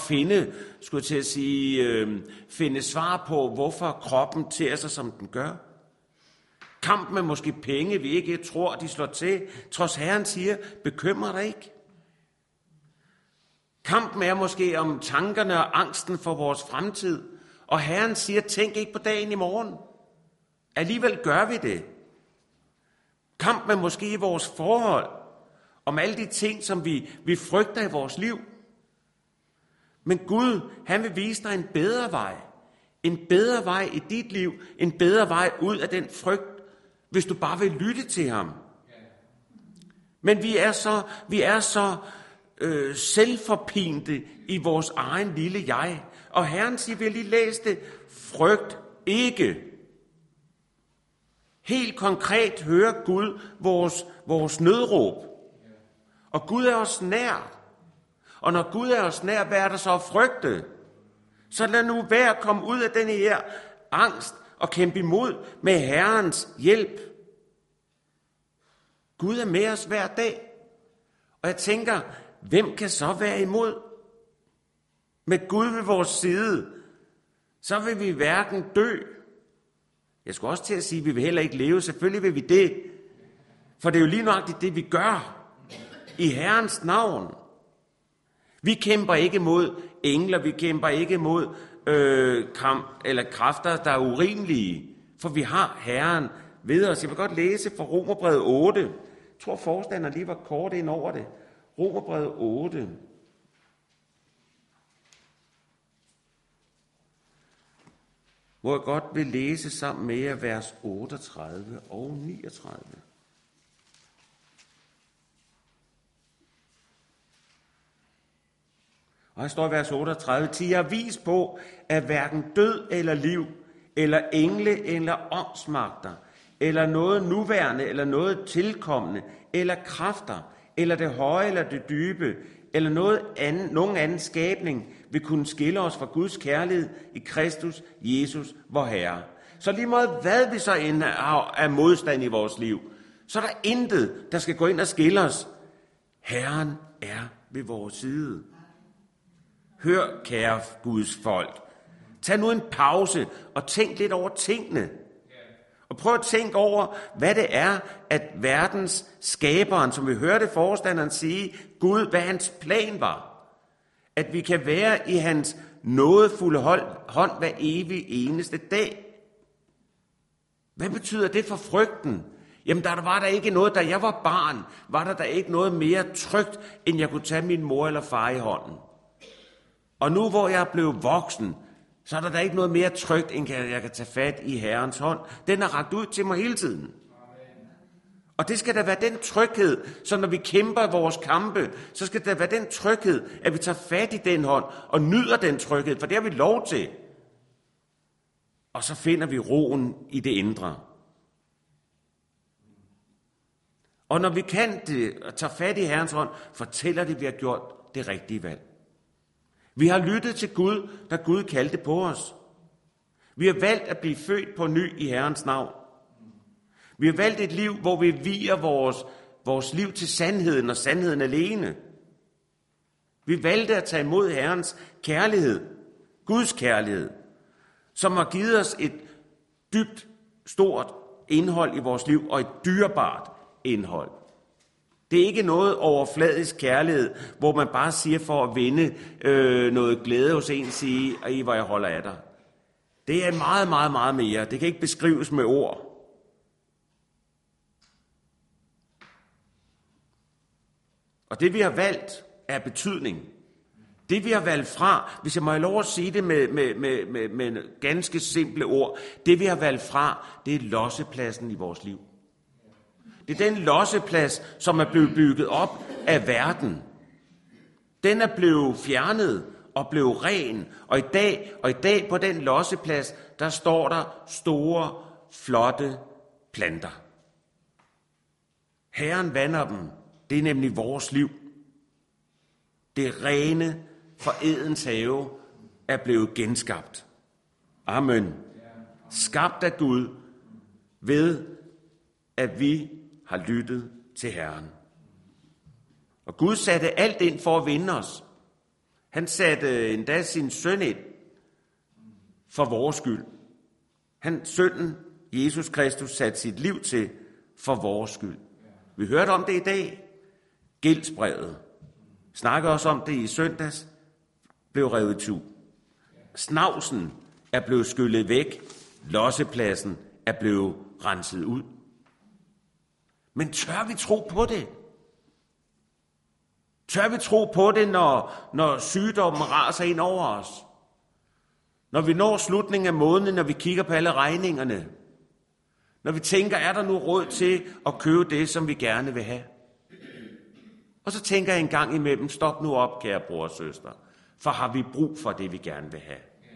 finde svar på, hvorfor kroppen tærer sig, som den gør. Kamp med måske penge, vi ikke tror, de slår til, trods Herren siger, bekymrer dig ikke. Kampen er måske om tankerne og angsten for vores fremtid, og Herren siger, tænk ikke på dagen i morgen. Alligevel gør vi det. Kampen er måske i vores forhold, om alle de ting, som vi frygter i vores liv. Men Gud, han vil vise dig en bedre vej. En bedre vej i dit liv. En bedre vej ud af den frygt, hvis du bare vil lytte til ham. Men vi er så selvforpinte i vores egen lille jeg. Og Herren siger, vi har lige læst det, frygt ikke. Helt konkret hører Gud vores nødråb. Og Gud er os nær. Og når Gud er os nær, hvad er der så at frygte? Så lad nu være at komme ud af den her angst og kæmpe imod med Herrens hjælp. Gud er med os hver dag. Og jeg tænker, hvem kan så være imod? Med Gud ved vores side, så vil vi hverken dø. Jeg skulle også til at sige, at vi vil heller ikke leve. Selvfølgelig vil vi det. For det er jo lige nøjagtigt det, vi gør. I Herrens navn. Vi kæmper ikke mod engler. Vi kæmper ikke mod kræfter, der er urimelige. For vi har Herren ved os. Jeg vil godt læse fra Romerbrevet 8. Jeg tror, forstanderen lige var kort ind over det. Romerbrevet 8. Hvor jeg godt vil læse sammen med jer vers 38 og 39. Og her står i vers 38, til jeg har vist på, at hverken død eller liv, eller engle eller åndsmagter, eller noget nuværende, eller noget tilkommende, eller kræfter, eller det høje eller det dybe, eller nogen anden skabning vil kunne skille os fra Guds kærlighed i Kristus Jesus, vor Herre. Så lige meget hvad vi så end har af modstand i vores liv, så er der intet, der skal gå ind og skille os. Herren er ved vores side. Hør, kære Guds folk. Tag nu en pause og tænk lidt over tingene. Og prøv at tænke over, hvad det er, at verdens skaberen, som vi hørte forstanderen sige, Gud, hvad hans plan var. At vi kan være i hans nådefulde hånd hver evig eneste dag. Hvad betyder det for frygten? Jamen, der var der ikke noget, da jeg var barn, var der ikke noget mere trygt, end jeg kunne tage min mor eller far i hånden. Og nu, hvor jeg er blevet voksen, så er der ikke noget mere trygt, end jeg kan tage fat i Herrens hånd. Den er rakt ud til mig hele tiden. Og det skal da være den tryghed, så når vi kæmper vores kampe, så skal der være den tryghed, at vi tager fat i den hånd og nyder den tryghed, for det har vi lov til. Og så finder vi roen i det indre. Og når vi kan det og tager fat i Herrens hånd, fortæller det, at vi har gjort det rigtige valg. Vi har lyttet til Gud, da Gud kaldte på os. Vi har valgt at blive født på ny i Herrens navn. Vi har valgt et liv, hvor vi vier vores liv til sandheden og sandheden alene. Vi valgte at tage imod Herrens kærlighed, Guds kærlighed, som har givet os et dybt, stort indhold i vores liv og et dyrebart indhold. Det er ikke noget overfladisk kærlighed, hvor man bare siger for at vinde noget glæde hos en, sige, ej, hvor jeg holder af dig. Det er meget, meget, meget mere. Det kan ikke beskrives med ord. Og det vi har valgt er betydning. Det vi har valgt fra, hvis jeg må have lov at sige det med ganske simple ord, det vi har valgt fra, det er lossepladsen i vores liv. Det er den losseplads, som er blevet bygget op af verden. Den er blevet fjernet og blevet ren. Og i dag på den losseplads, der står der store, flotte planter. Herren vander dem. Det er nemlig vores liv. Det rene fra Edens have er blevet genskabt. Amen. Skabt af Gud ved, at vi har lyttet til Herren. Og Gud satte alt ind for at vinde os. Han satte endda sin søn ind for vores skyld. Sønnen, Jesus Kristus, satte sit liv til for vores skyld. Vi hørte om det i dag. Gældsbrevet. Snakker også om det i søndags. Blev revet itu. Snavsen er blevet skyllet væk. Lossepladsen er blevet renset ud. Men tør vi tro på det? Tør vi tro på det, når sygdommen raser ind over os? Når vi når slutningen af måneden, når vi kigger på alle regningerne? Når vi tænker, er der nu råd til at købe det, som vi gerne vil have? Og så tænker jeg en gang imellem, stop nu op, kære bror og søster, for har vi brug for det, vi gerne vil have?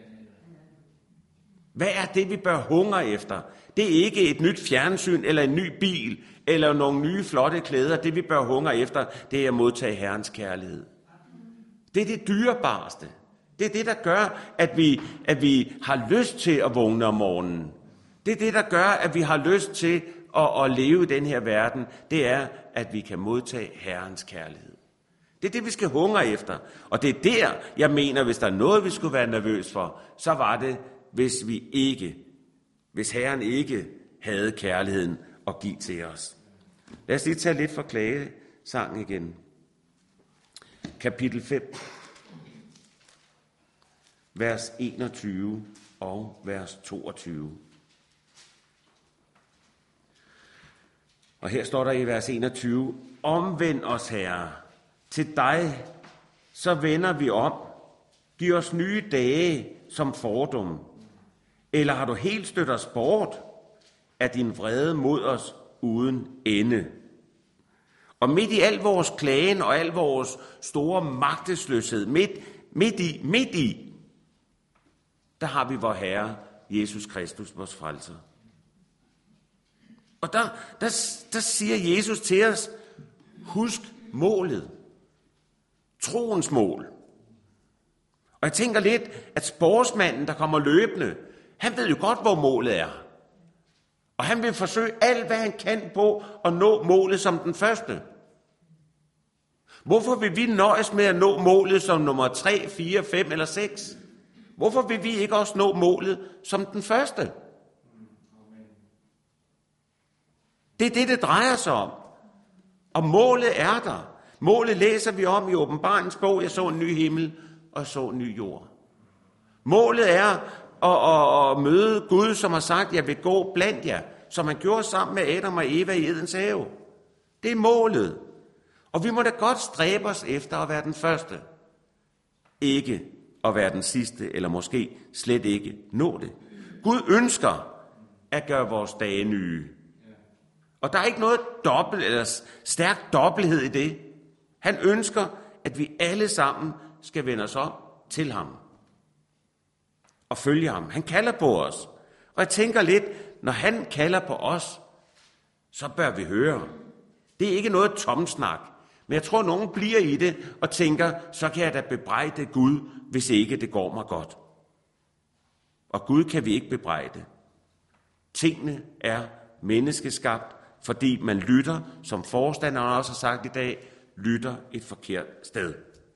Hvad er det, vi bør hungre efter? Det er ikke et nyt fjernsyn, eller en ny bil, eller nogle nye flotte klæder. Det, vi bør hungre efter, det er at modtage Herrens kærlighed. Det er det dyrebareste. Det er det, der gør, at vi har lyst til at vågne om morgenen. Det er det, der gør, at vi har lyst til at leve i den her verden. Det er, at vi kan modtage Herrens kærlighed. Det er det, vi skal hungre efter. Og det er der, jeg mener, hvis der er noget, vi skulle være nervøs for, så var det, hvis Herren ikke havde kærligheden at give til os. Lad os lige tage lidt fra klagesangen igen. Kapitel 5, vers 21 og vers 22. Og her står der i vers 21, omvend os, Herre, til dig, så vender vi om. Giv os nye dage som fordum. Eller har du helt stødt os bort af din vrede mod os uden ende? Og midt i al vores klagen og al vores store magtesløshed, midt i, der har vi vor Herre, Jesus Kristus, vores frelser. Og der siger Jesus til os, husk målet. Troens mål. Og jeg tænker lidt, at sportsmanden, der kommer løbende, han ved jo godt, hvor målet er. Og han vil forsøge alt, hvad han kan på at nå målet som den første. Hvorfor vil vi nøjes med at nå målet som nummer 3, 4, 5 eller 6? Hvorfor vil vi ikke også nå målet som den første? Det er det drejer sig om. Og målet er der. Målet læser vi om i Åbenbaringens bog. Jeg så en ny himmel, og jeg så en ny jord. Målet er at møde Gud, som har sagt, jeg vil gå blandt jer, som han gjorde sammen med Adam og Eva i Edens have. Det er målet. Og vi må da godt stræbe os efter at være den første. Ikke at være den sidste, eller måske slet ikke nå det. Gud ønsker at gøre vores dage nye. Og der er ikke noget stærk dobbelthed i det. Han ønsker, at vi alle sammen skal vende os om til ham. Og følge ham. Han kalder på os. Og jeg tænker lidt, når han kalder på os, så bør vi høre. Det er ikke noget tomsnak. Men jeg tror, nogen bliver i det og tænker, så kan jeg da bebrejde Gud, hvis ikke det går mig godt. Og Gud kan vi ikke bebrejde. Tingene er menneskeskabt, fordi man lytter, som forstanderen også har sagt i dag, lytter et forkert sted.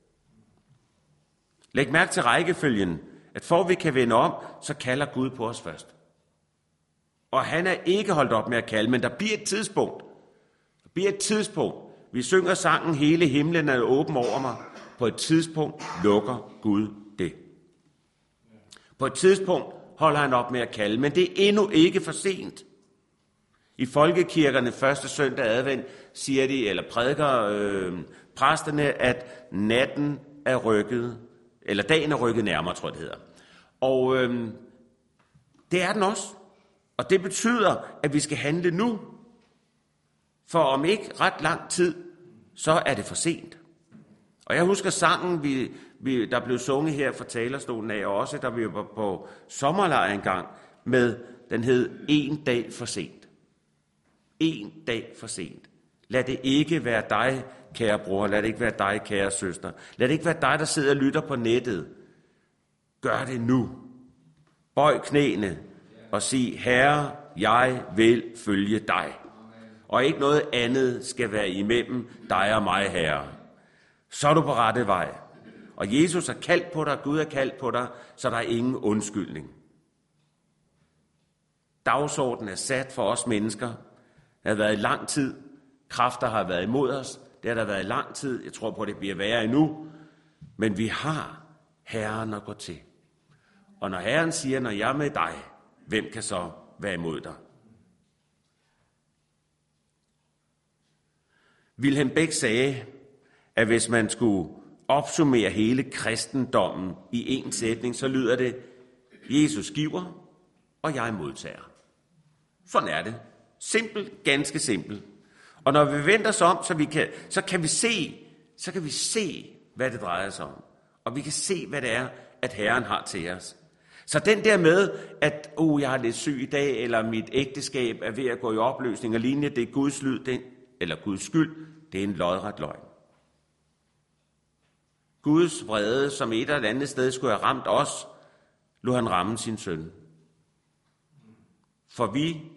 Læg mærke til rækkefølgen, at for vi kan vende om, så kalder Gud på os først. Og han er ikke holdt op med at kalde, men der bliver et tidspunkt. Der bliver et tidspunkt. Vi synger sangen, hele himlen er åben over mig. På et tidspunkt lukker Gud det. På et tidspunkt holder han op med at kalde, men det er endnu ikke for sent. I folkekirkerne første søndag advent siger de, eller prædiker præsterne, at natten er rykket, eller dagen er rykket nærmere, tror jeg det hedder. Og det er den også. Og det betyder, at vi skal handle nu. For om ikke ret lang tid, så er det for sent. Og jeg husker sangen, der blev sunget her fra talerstolen af, og også da vi var på sommerlejr engang, den hed En dag for sent. En dag for sent. Lad det ikke være dig, kære bror. Lad det ikke være dig, kære søster. Lad det ikke være dig, der sidder og lytter på nettet. Gør det nu. Bøj knæene og sig, Herre, jeg vil følge dig. Og ikke noget andet skal være imellem dig og mig, Herre. Så er du på rette vej. Og Jesus har kaldt på dig, Gud har kaldt på dig, så der er ingen undskyldning. Dagsordenen er sat for os mennesker. Det har været i lang tid. Kræfter har været imod os. Det har der været i lang tid. Jeg tror på, det bliver værre endnu. Men vi har Herren at gå til. Og når Herren siger, når jeg er med dig, hvem kan så være imod dig? Wilhelm Beck sagde, at hvis man skulle opsummere hele kristendommen i en sætning, så lyder det, Jesus giver, og jeg modtager. Sådan er det. Simpelt, ganske simpelt. Og når vi vender os om, så kan vi se, hvad det drejer sig om. Og vi kan se, hvad det er, at Herren har til os. Så den der med, at jeg er lidt syg i dag, eller mit ægteskab er ved at gå i opløsning og lignende, det er Guds skyld, det er en lodret løgn. Guds vrede, som et eller andet sted skulle have ramt os, lod han ramme sin søn. For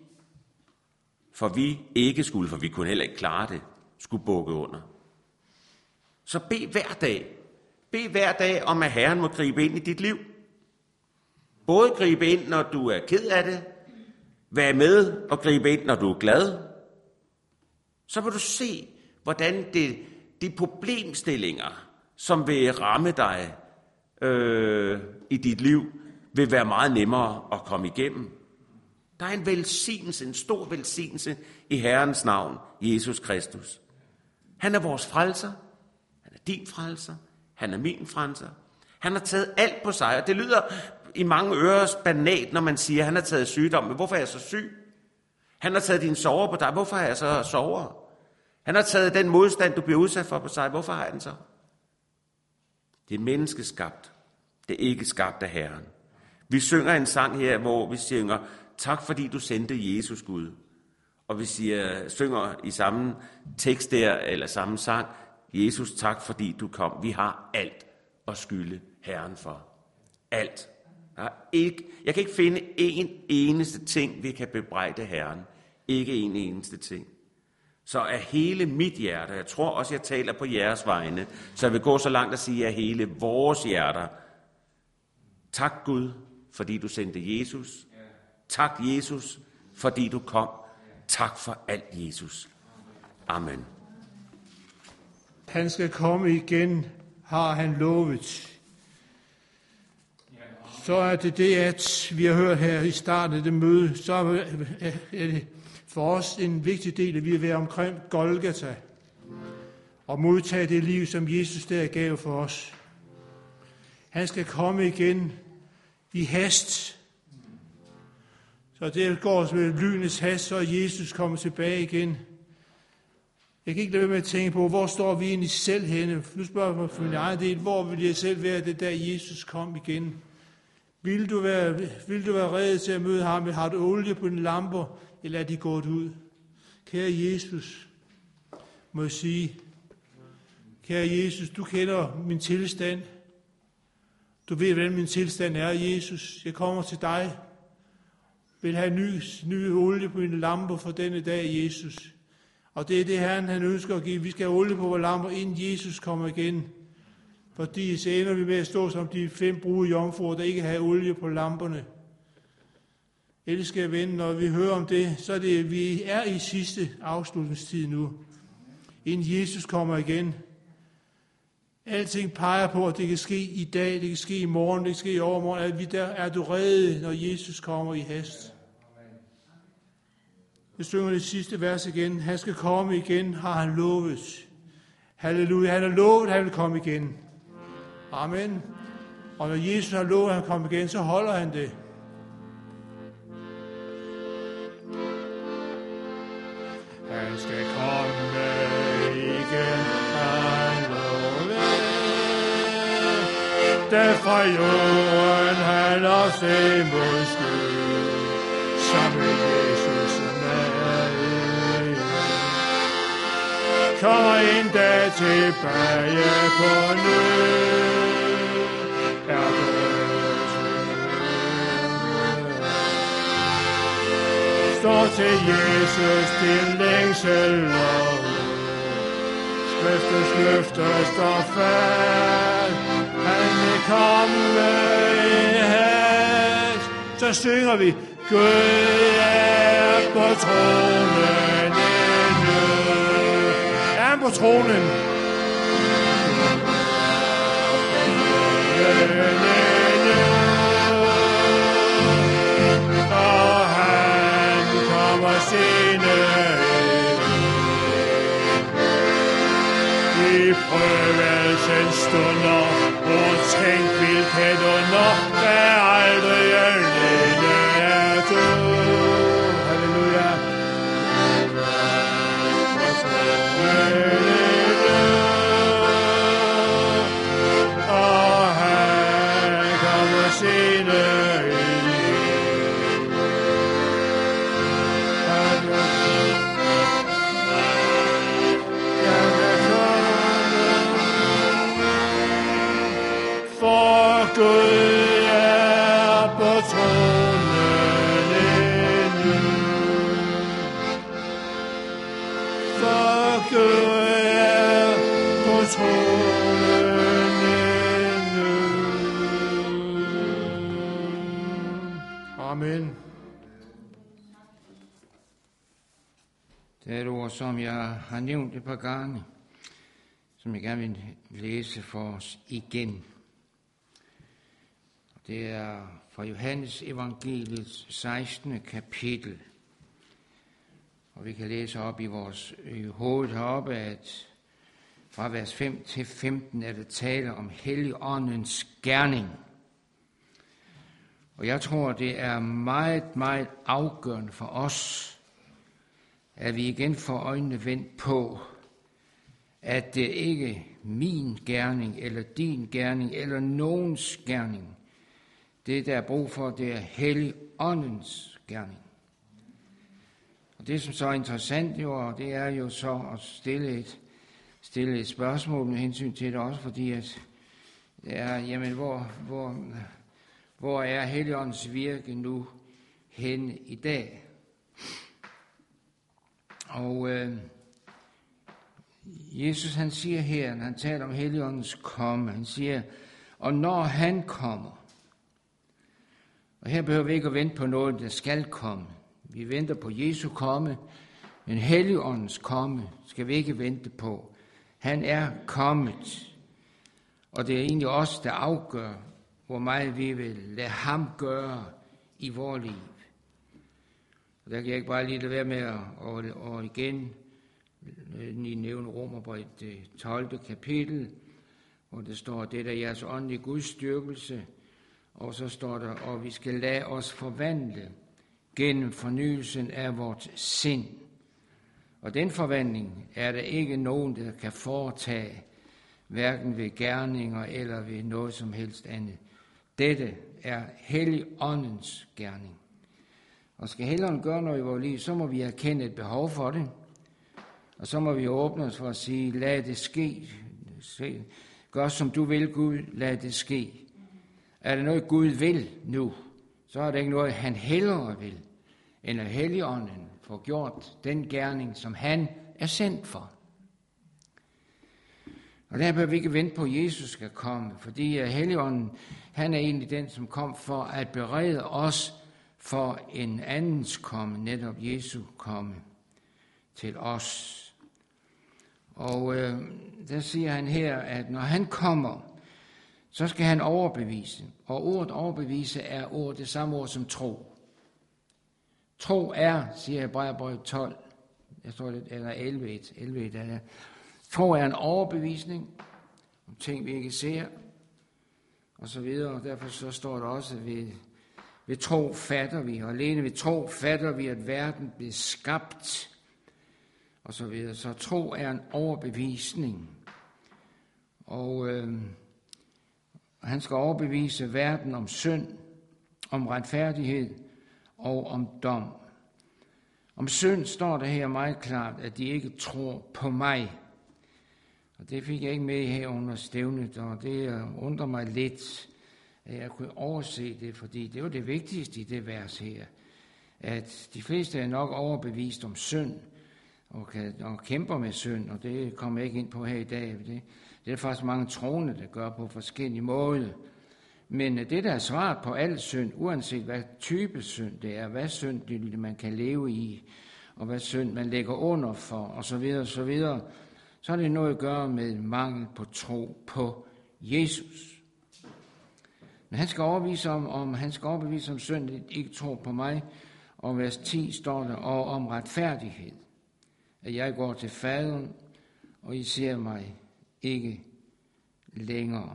vi ikke skulle, for vi kunne heller ikke klare det, skulle bukke under. Så bed hver dag om, at Herren må gribe ind i dit liv. Både gribe ind, når du er ked af det, vær med og gribe ind, når du er glad. Så vil du se, hvordan de problemstillinger, som vil ramme dig i dit liv, vil være meget nemmere at komme igennem. Der er en velsignelse, en stor velsignelse i Herrens navn, Jesus Kristus. Han er vores frelser. Han er din frelser. Han er min frelser. Han har taget alt på sig, og det lyder i mange ører banalt, når man siger, at han har taget sygdom. Men hvorfor er jeg så syg? Han har taget dine sorger på dig. Hvorfor er jeg så sorger? Han har taget den modstand, du bliver udsat for på sig. Hvorfor har han så? Det er menneskeskabt. Det er ikke skabt af Herren. Vi synger en sang her, hvor vi synger, tak fordi du sendte Jesus, Gud. Og vi synger i samme tekst der, eller samme sang, Jesus, tak fordi du kom. Vi har alt at skylde Herren for. Alt. Jeg kan ikke finde en eneste ting, vi kan bebrejde Herren. Ikke en eneste ting. Så af hele mit hjerte, jeg tror også, jeg taler på jeres vegne, så jeg vil gå så langt at sige af hele vores hjerter. Tak Gud, fordi du sendte Jesus. Tak Jesus, fordi du kom. Tak for alt, Jesus. Amen. Han skal komme igen, har han lovet. Så er det, at vi har hørt her i starten af det møde, så er det for os en vigtig del, at vi vil være omkring Golgata og modtage det liv, som Jesus der gav for os. Han skal komme igen i hast. Så det går med lynets hast, så er Jesus kommer tilbage igen. Jeg kan ikke lade være med at tænke på, hvor står vi egentlig selv henne? Nu spørger jeg mig for min egen del, hvor vil jeg selv være det, der Jesus kom igen? Vil du være rede til at møde ham? Har du olie på dine lamper, eller er de gået ud? Kære Jesus, må jeg sige, kære Jesus, du kender min tilstand. Du ved, hvordan min tilstand er, Jesus. Jeg kommer til dig. Vil have ny olie på mine lamper for denne dag, Jesus. Og det er det, Herren han ønsker at give. Vi skal have olie på vores lamper, inden Jesus kommer igen. Fordi så ender vi med at stå som de 5 brune jomfruer, der ikke har olie på lamperne. Elskede ven, når vi hører om det, så er det, vi er i sidste afslutningstid nu. Inden Jesus kommer igen. Alting peger på, at det kan ske i dag, det kan ske i morgen, det kan ske i overmorgen. Er du rede, når Jesus kommer i hast? Jeg synger det sidste vers igen. Han skal komme igen, har han lovet. Halleluja, han har lovet, at han vil komme igen. Amen. Og når Jesus har lovet, at han kommer igen, så holder han det. Han skal komme igen, han lovet. Derfor jorden han os imod skyld, som Jesus med. Kommer en dag tilbage på ny, er står til Jesus din længsel og skriftens løfter står fast. Han vil komme i hast. Så synger vi, Gud er på tronen endnu. Er han på tronen? Og han kommer senere i prøvelsens stunder, og tænk hvilket under, der aldrig alene er du. Halleluja. Og han kommer senere Gud er på tronen endnu. For Gud er på tronen endnu. Amen. Det er et ord, som jeg har nævnt et par gange, som jeg gerne vil læse for os igen. Det er fra Johannes evangeliets 16. kapitel. Og vi kan læse op i vores hoved heroppe, at fra vers 5 til 15 er det tale om Helligåndens gerning. Og jeg tror, det er meget, meget afgørende for os, at vi igen får øjnene vendt på, at det ikke er min gerning, eller din gerning, eller nogens gerning. Det, der er brug for, det er Helligåndens gerning. Og det, som så er interessant, jo, det er jo så at stille et spørgsmål med hensyn til det også, fordi at det er, jamen, hvor er Helligåndens virke nu henne i dag? Og Jesus han siger her, når han taler om Helligåndens komme, han siger, og når han kommer, og her behøver vi ikke at vente på noget, der skal komme. Vi venter på Jesu komme, men Helligåndens komme skal vi ikke vente på. Han er kommet, og det er egentlig os, der afgør, hvor meget vi vil lade ham gøre i vores liv. Og der kan jeg ikke bare lige lade være med og igen lige nævne Romerbrevet 12. kapitel, hvor det står, det er jeres åndelige Guds styrkelse, og så står der, og vi skal lade os forvandle gennem fornyelsen af vort sind. Og den forvandling er der ikke nogen, der kan foretage, hverken ved gerninger eller ved noget som helst andet. Dette er Helligåndens gerning. Og skal Helligånden gøre noget i vores liv, så må vi erkende et behov for det. Og så må vi åbne os for at sige, lad det ske. Gør som du vil, Gud, lad det ske. Er der noget, Gud vil nu, så er det ikke noget, han hellere vil, end at Helligånden får gjort den gerning, som han er sendt for. Og der bør vi ikke vente på, at Jesus skal komme, fordi Helligånden, han er egentlig den, som kom for at berede os for en andens komme, netop Jesu komme til os. Og der siger han her, at når han kommer, så skal han overbevise. Og ordet overbevise er det samme ord som tro. Tro er, siger Hebræerbrevet 12, jeg tror det, eller 11.1 er det. Tro er en overbevisning om ting, vi ikke ser, og så videre. Og derfor så står der også, ved tro fatter vi, og alene ved tro fatter vi, at verden blev skabt, og så videre. Så tro er en overbevisning. Og han skal overbevise verden om synd, om retfærdighed og om dom. Om synd står der her meget klart, at de ikke tror på mig. Og det fik jeg ikke med her under stævnet, og det undrer mig lidt, at jeg kunne overse det, fordi det var det vigtigste i det vers her. At de fleste er nok overbevist om synd, og kæmper med synd, og det kommer jeg ikke ind på her i dag. Det er faktisk mange troende, der gør på forskellige måder. Men det, der er svaret på al synd, uanset hvad type synd det er, hvad synd man kan leve i, og hvad synd man lægger under for, osv., så er det noget at gøre med mangel på tro på Jesus. Men han skal overbevise om synd, ikke tro på mig, og vers 10 står der, og om retfærdighed, at jeg går til faderen, og I ser mig ikke længere.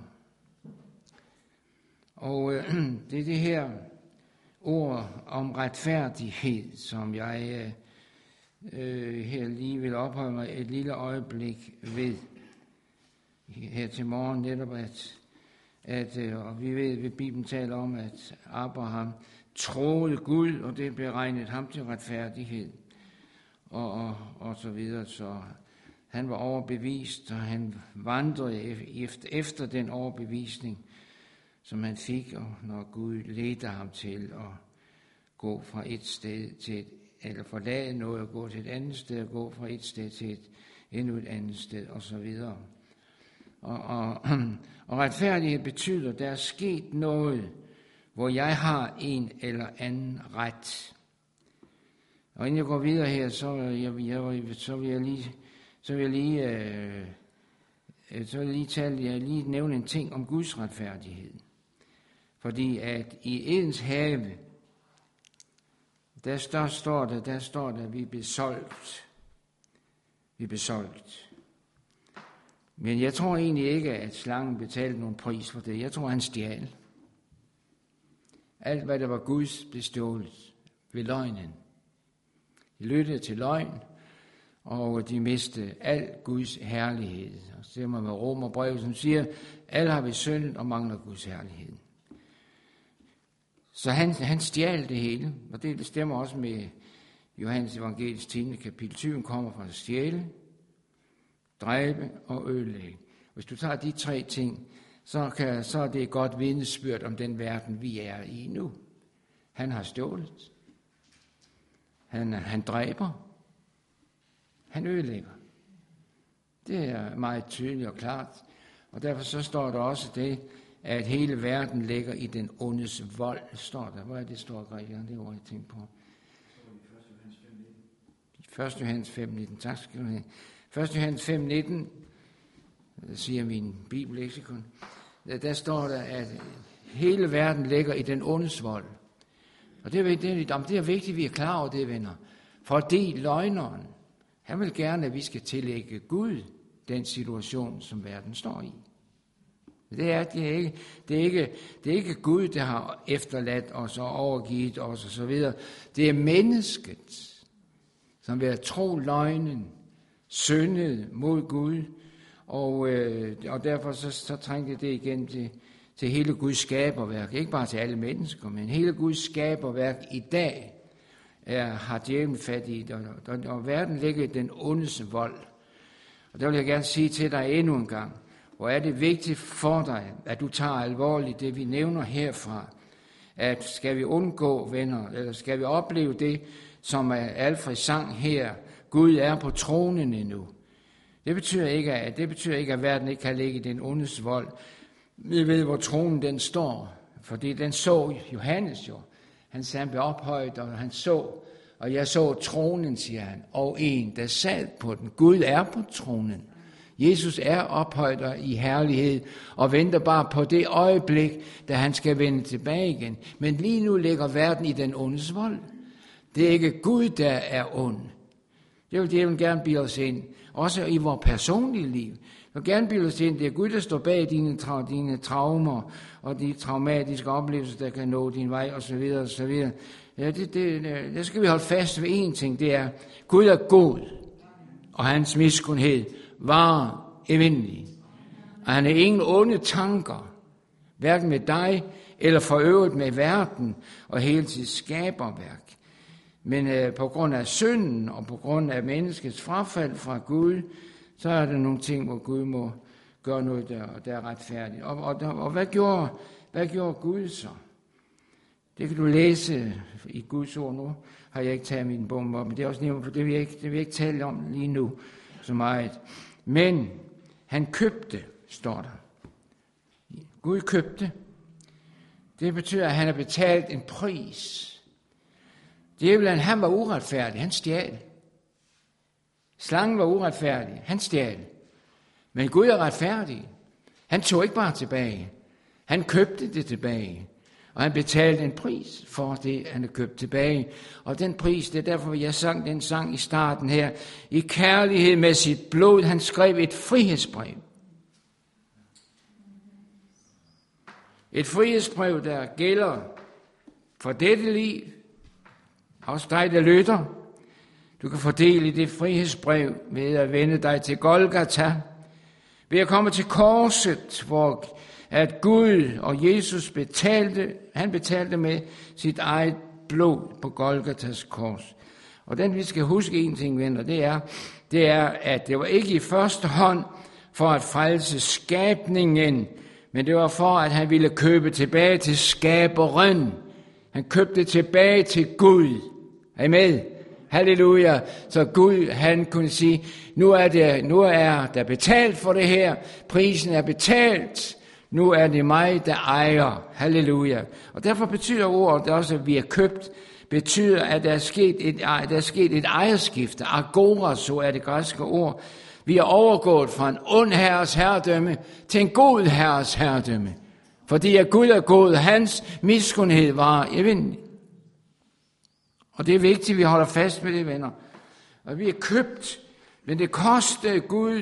Og det er det her ord om retfærdighed, som jeg her lige vil opholde mig et lille øjeblik ved her til morgen, netop og vi ved, at Bibelen taler om, at Abraham troede Gud, og det beregnede ham til retfærdighed, og så videre, så han var overbevist, og han vandrede efter den overbevisning, som han fik, og når Gud ledte ham til at gå fra et sted til eller forlade noget og gå til et andet sted, og gå fra et sted til endnu et andet sted, og så videre. Og retfærdighed betyder, at der er sket noget, hvor jeg har en eller anden ret. Og inden jeg går videre her, så vil jeg lige nævne en ting om Guds retfærdighed. Fordi at i Edens have, der står der, at vi er besolgt. Vi er besolgt. Men jeg tror egentlig ikke, at slangen betalte nogen pris for det. Jeg tror, han stjal. Alt, hvad der var Guds, blev stjålet ved løgnen. De lyttede til løgn, og de mistede al Guds herlighed. Og så ser man med Romerbrevet, som siger, alle har vi syndet og mangler Guds herlighed. Så han stjal det hele, og det stemmer også med Johannes evangeliets 10. kapitel 20, kommer fra at stjæle, dræbe og ødelægge. Hvis du tager de tre ting, så er det et godt vidnesbyrd om den verden, vi er i nu. Han har stjålet. Han dræber. Han ødelægger. Det er meget tydeligt og klart. Og derfor så står der også det, at hele verden ligger i den ondes vold, står der. Hvor er det, står grækerne? Det var jeg tænkte på. 1. Johannes 5:19. Tak skal du have. 1. Johannes 5:19, siger min bibelleksikon, der står der, at hele verden ligger i den ondes vold. Og det er vigtigt, at vi er klar over det, venner. Fordi løgneren, han vil gerne, at vi skal tillægge Gud den situation, som verden står i. Det er ikke Gud, der har efterladt os og overgivet os og så videre. Det er mennesket, som ved at tro løgnen, syndede mod Gud, og derfor så trængte det igen til hele Guds skaberværk. Ikke bare til alle mennesker, men hele Guds skaberværk i dag har djævlen fat i, og verden ligger i den ondes vold. Og der vil jeg gerne sige til dig endnu en gang, hvor er det vigtigt for dig, at du tager alvorligt det, vi nævner herfra. At skal vi undgå, venner, eller skal vi opleve det, som Alfred sang her, Gud er på tronen endnu. Det betyder ikke, at verden ikke kan ligge i den ondes vold. Vi ved, hvor tronen den står, fordi den så Johannes jo. Han sagde, han blev ophøjet, og han så, og jeg så tronen, siger han, og en, der sad på den. Gud er på tronen. Jesus er ophøjet i herlighed og venter bare på det øjeblik, da han skal vende tilbage igen. Men lige nu ligger verden i den ondes vold. Det er ikke Gud, der er ond. Det vil djævlen gerne bilde os ind. Også i vores personlige liv. Jeg vil gerne bilde os ind. Det er Gud, der står bag dine traumer og de traumatiske oplevelser, der kan nå din vej osv. osv. Ja, det skal vi holde fast ved en ting. Det er, Gud er god, og hans miskundhed var evindelig. Og han har ingen onde tanker, hverken med dig eller for øvrigt med verden og hele sit skaberværk. Men på grund af synden og på grund af menneskets frafald fra Gud, så er der nogle ting, hvor Gud må gøre noget, der er retfærdigt. Og hvad gjorde Gud så? Det kan du læse i Guds ord nu. Har jeg ikke taget min bog op, men det er også nævnt, for det vil jeg ikke tale om lige nu så meget. Men han købte, står der. Gud købte. Det betyder, at han har betalt en pris. Djævlen, han var uretfærdig, han stjal. Slangen var uretfærdig, han stjal. Men Gud er retfærdig. Han tog ikke bare tilbage. Han købte det tilbage. Og han betalte en pris for det, han havde købt tilbage. Og den pris, det er derfor, jeg sang den sang i starten her. I kærlighed med sit blod, han skrev et frihedsbrev. Et frihedsbrev, der gælder for dette liv. Også dig, der lytter. Du kan få del i det frihedsbrev ved at vende dig til Golgata. Ved at komme til korset, hvor at Gud og Jesus betalte med sit eget blod på Golgatas kors. Og den vi skal huske en ting, venner, det er, at det var ikke i første hånd for at frelse skabningen, Men det var for, at han ville købe tilbage til skaberen. Han købte tilbage til Gud. Er I med? Halleluja. Så Gud, han kunne sige, nu er der betalt for det her. Prisen er betalt. Nu er det mig, der ejer. Halleluja. Og derfor betyder ordet også, at vi er købt, betyder, at der er sket et ejerskifte. Agora, så er det græske ord. Vi er overgået fra en ond herres herredømme til en god herres herredømme. Fordi at Gud er god, hans miskundhed var evindelig. Og det er vigtigt, at vi holder fast med det, venner. Og vi er købt, men det kostede Gud,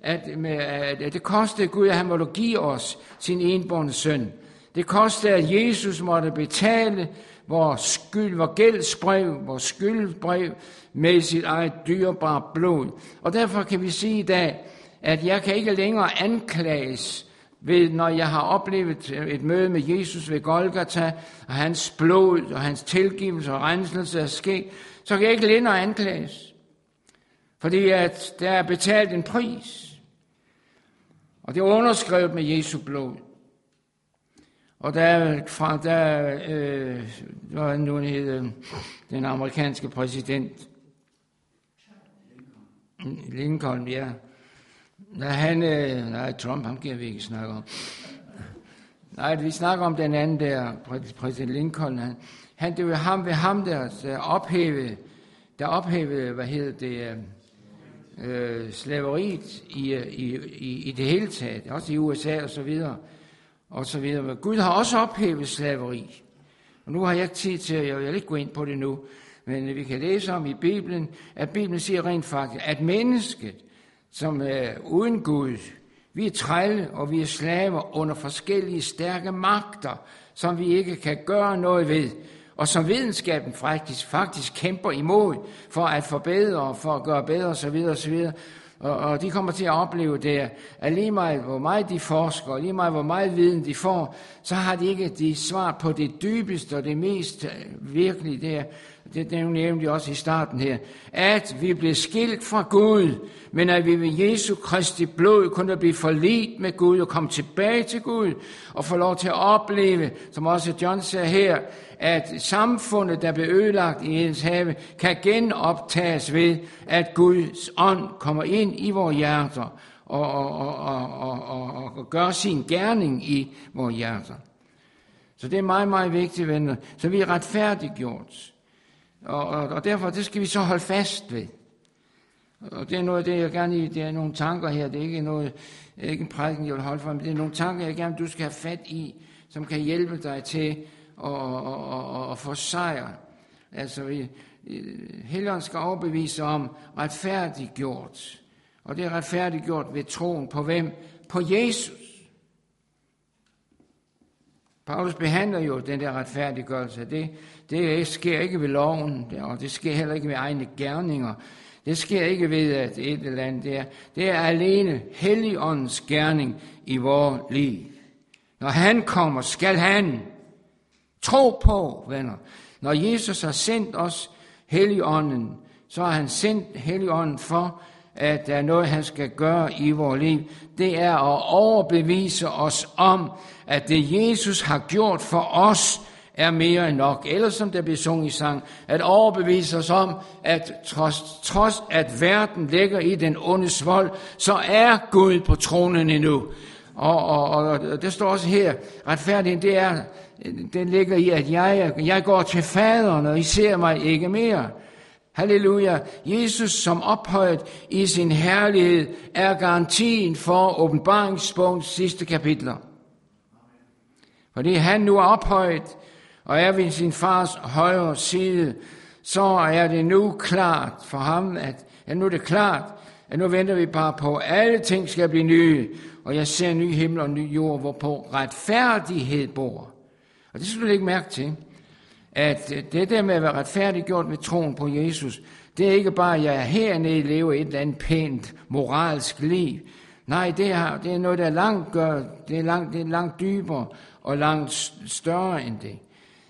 at han måtte give os sin enbårne søn. Det kostede, at Jesus måtte betale vores gældsbrev, vores skyldbrev med sit eget dyrebare blod. Og derfor kan vi sige i dag, at jeg kan ikke længere anklages ved, når jeg har oplevet et møde med Jesus ved Golgata, og hans blod og hans tilgivelse og renselse er sket, så kan jeg ikke længere anklages. Fordi at der er betalt en pris. Og det er underskrevet med Jesu blod. Og hvad nu hed den amerikanske præsident? Lincoln, ja. Trump, ham kan vi ikke snakke om. Nej, vi snakker om den anden der, præsident Lincoln. Det var ham der ophævede, slaveriet i det hele taget, også i USA og så videre. Og så videre. Men Gud har også ophævet slaveri. Og nu har jeg ikke tid til, jeg vil ikke gå ind på det nu, men vi kan læse om i Bibelen, at Bibelen siger rent faktisk, at mennesket, som er uden Gud, vi er trælle og vi er slaver under forskellige stærke magter, som vi ikke kan gøre noget ved, og som videnskaben faktisk kæmper imod for at forbedre, for at gøre bedre osv. Og de kommer til at opleve det, at lige meget hvor meget de forsker, og lige meget hvor meget viden de får, så har de ikke de svar på det dybeste og det mest virkelige. Det nævnte jeg også i starten her, at vi blev skilt fra Gud, men at vi ved Jesu Kristi blod kunne blive forligt med Gud og komme tilbage til Gud og få lov til at opleve, som også John siger her, at samfundet, der blev ødelagt i Edens have, kan genoptages ved, at Guds ånd kommer ind i vores hjerter og gør sin gerning i vores hjerter. Så det er meget, meget vigtigt, venner. Så vi er retfærdiggjort. Og derfor, det skal vi så holde fast ved. Og det er noget af det, jeg gerne vil, det er nogle tanker her, det er ikke en prædiken, jeg vil holde for, men det er nogle tanker, jeg gerne, du skal have fat i, som kan hjælpe dig til at få sejr. Altså, Helligånden skal overbevise om retfærdiggjort. Og det er retfærdiggjort ved troen på hvem? På Jesus. Paulus behandler jo den der retfærdiggørelse. Det sker ikke ved loven, og det sker heller ikke ved egne gerninger. Det sker ikke ved at et eller andet. Det er alene Helligåndens gerning i vores liv. Når han kommer, skal han tro på, venner. Når Jesus har sendt os Helligånden, så har han sendt Helligånden for, at der er noget, han skal gøre i vores liv. Det er at overbevise os om, at det Jesus har gjort for os, er mere end nok. Eller som der bliver sunget i sang, at overbevise os om, at trods at verden ligger i den ondes vold, så er Gud på tronen endnu. Og der står også her, retfærdigheden, den ligger i, at jeg går til faderen, og I ser mig ikke mere. Halleluja. Jesus som ophøjet i sin herlighed er garantien for åbenbaringsbogens sidste kapitler. Fordi han nu er ophøjet og er ved sin fars højre side, så er det nu klart for ham, at nu venter vi bare på, at alle ting skal blive nye, og jeg ser ny himmel og ny jord, hvorpå retfærdighed bor. Og det skal du lægge mærke til, at det der med at være retfærdiggjort ved troen på Jesus, det er ikke bare, at jeg hernede lever et eller andet pænt moralsk liv. Nej, det er noget, der det er langt dybere og langt større end det.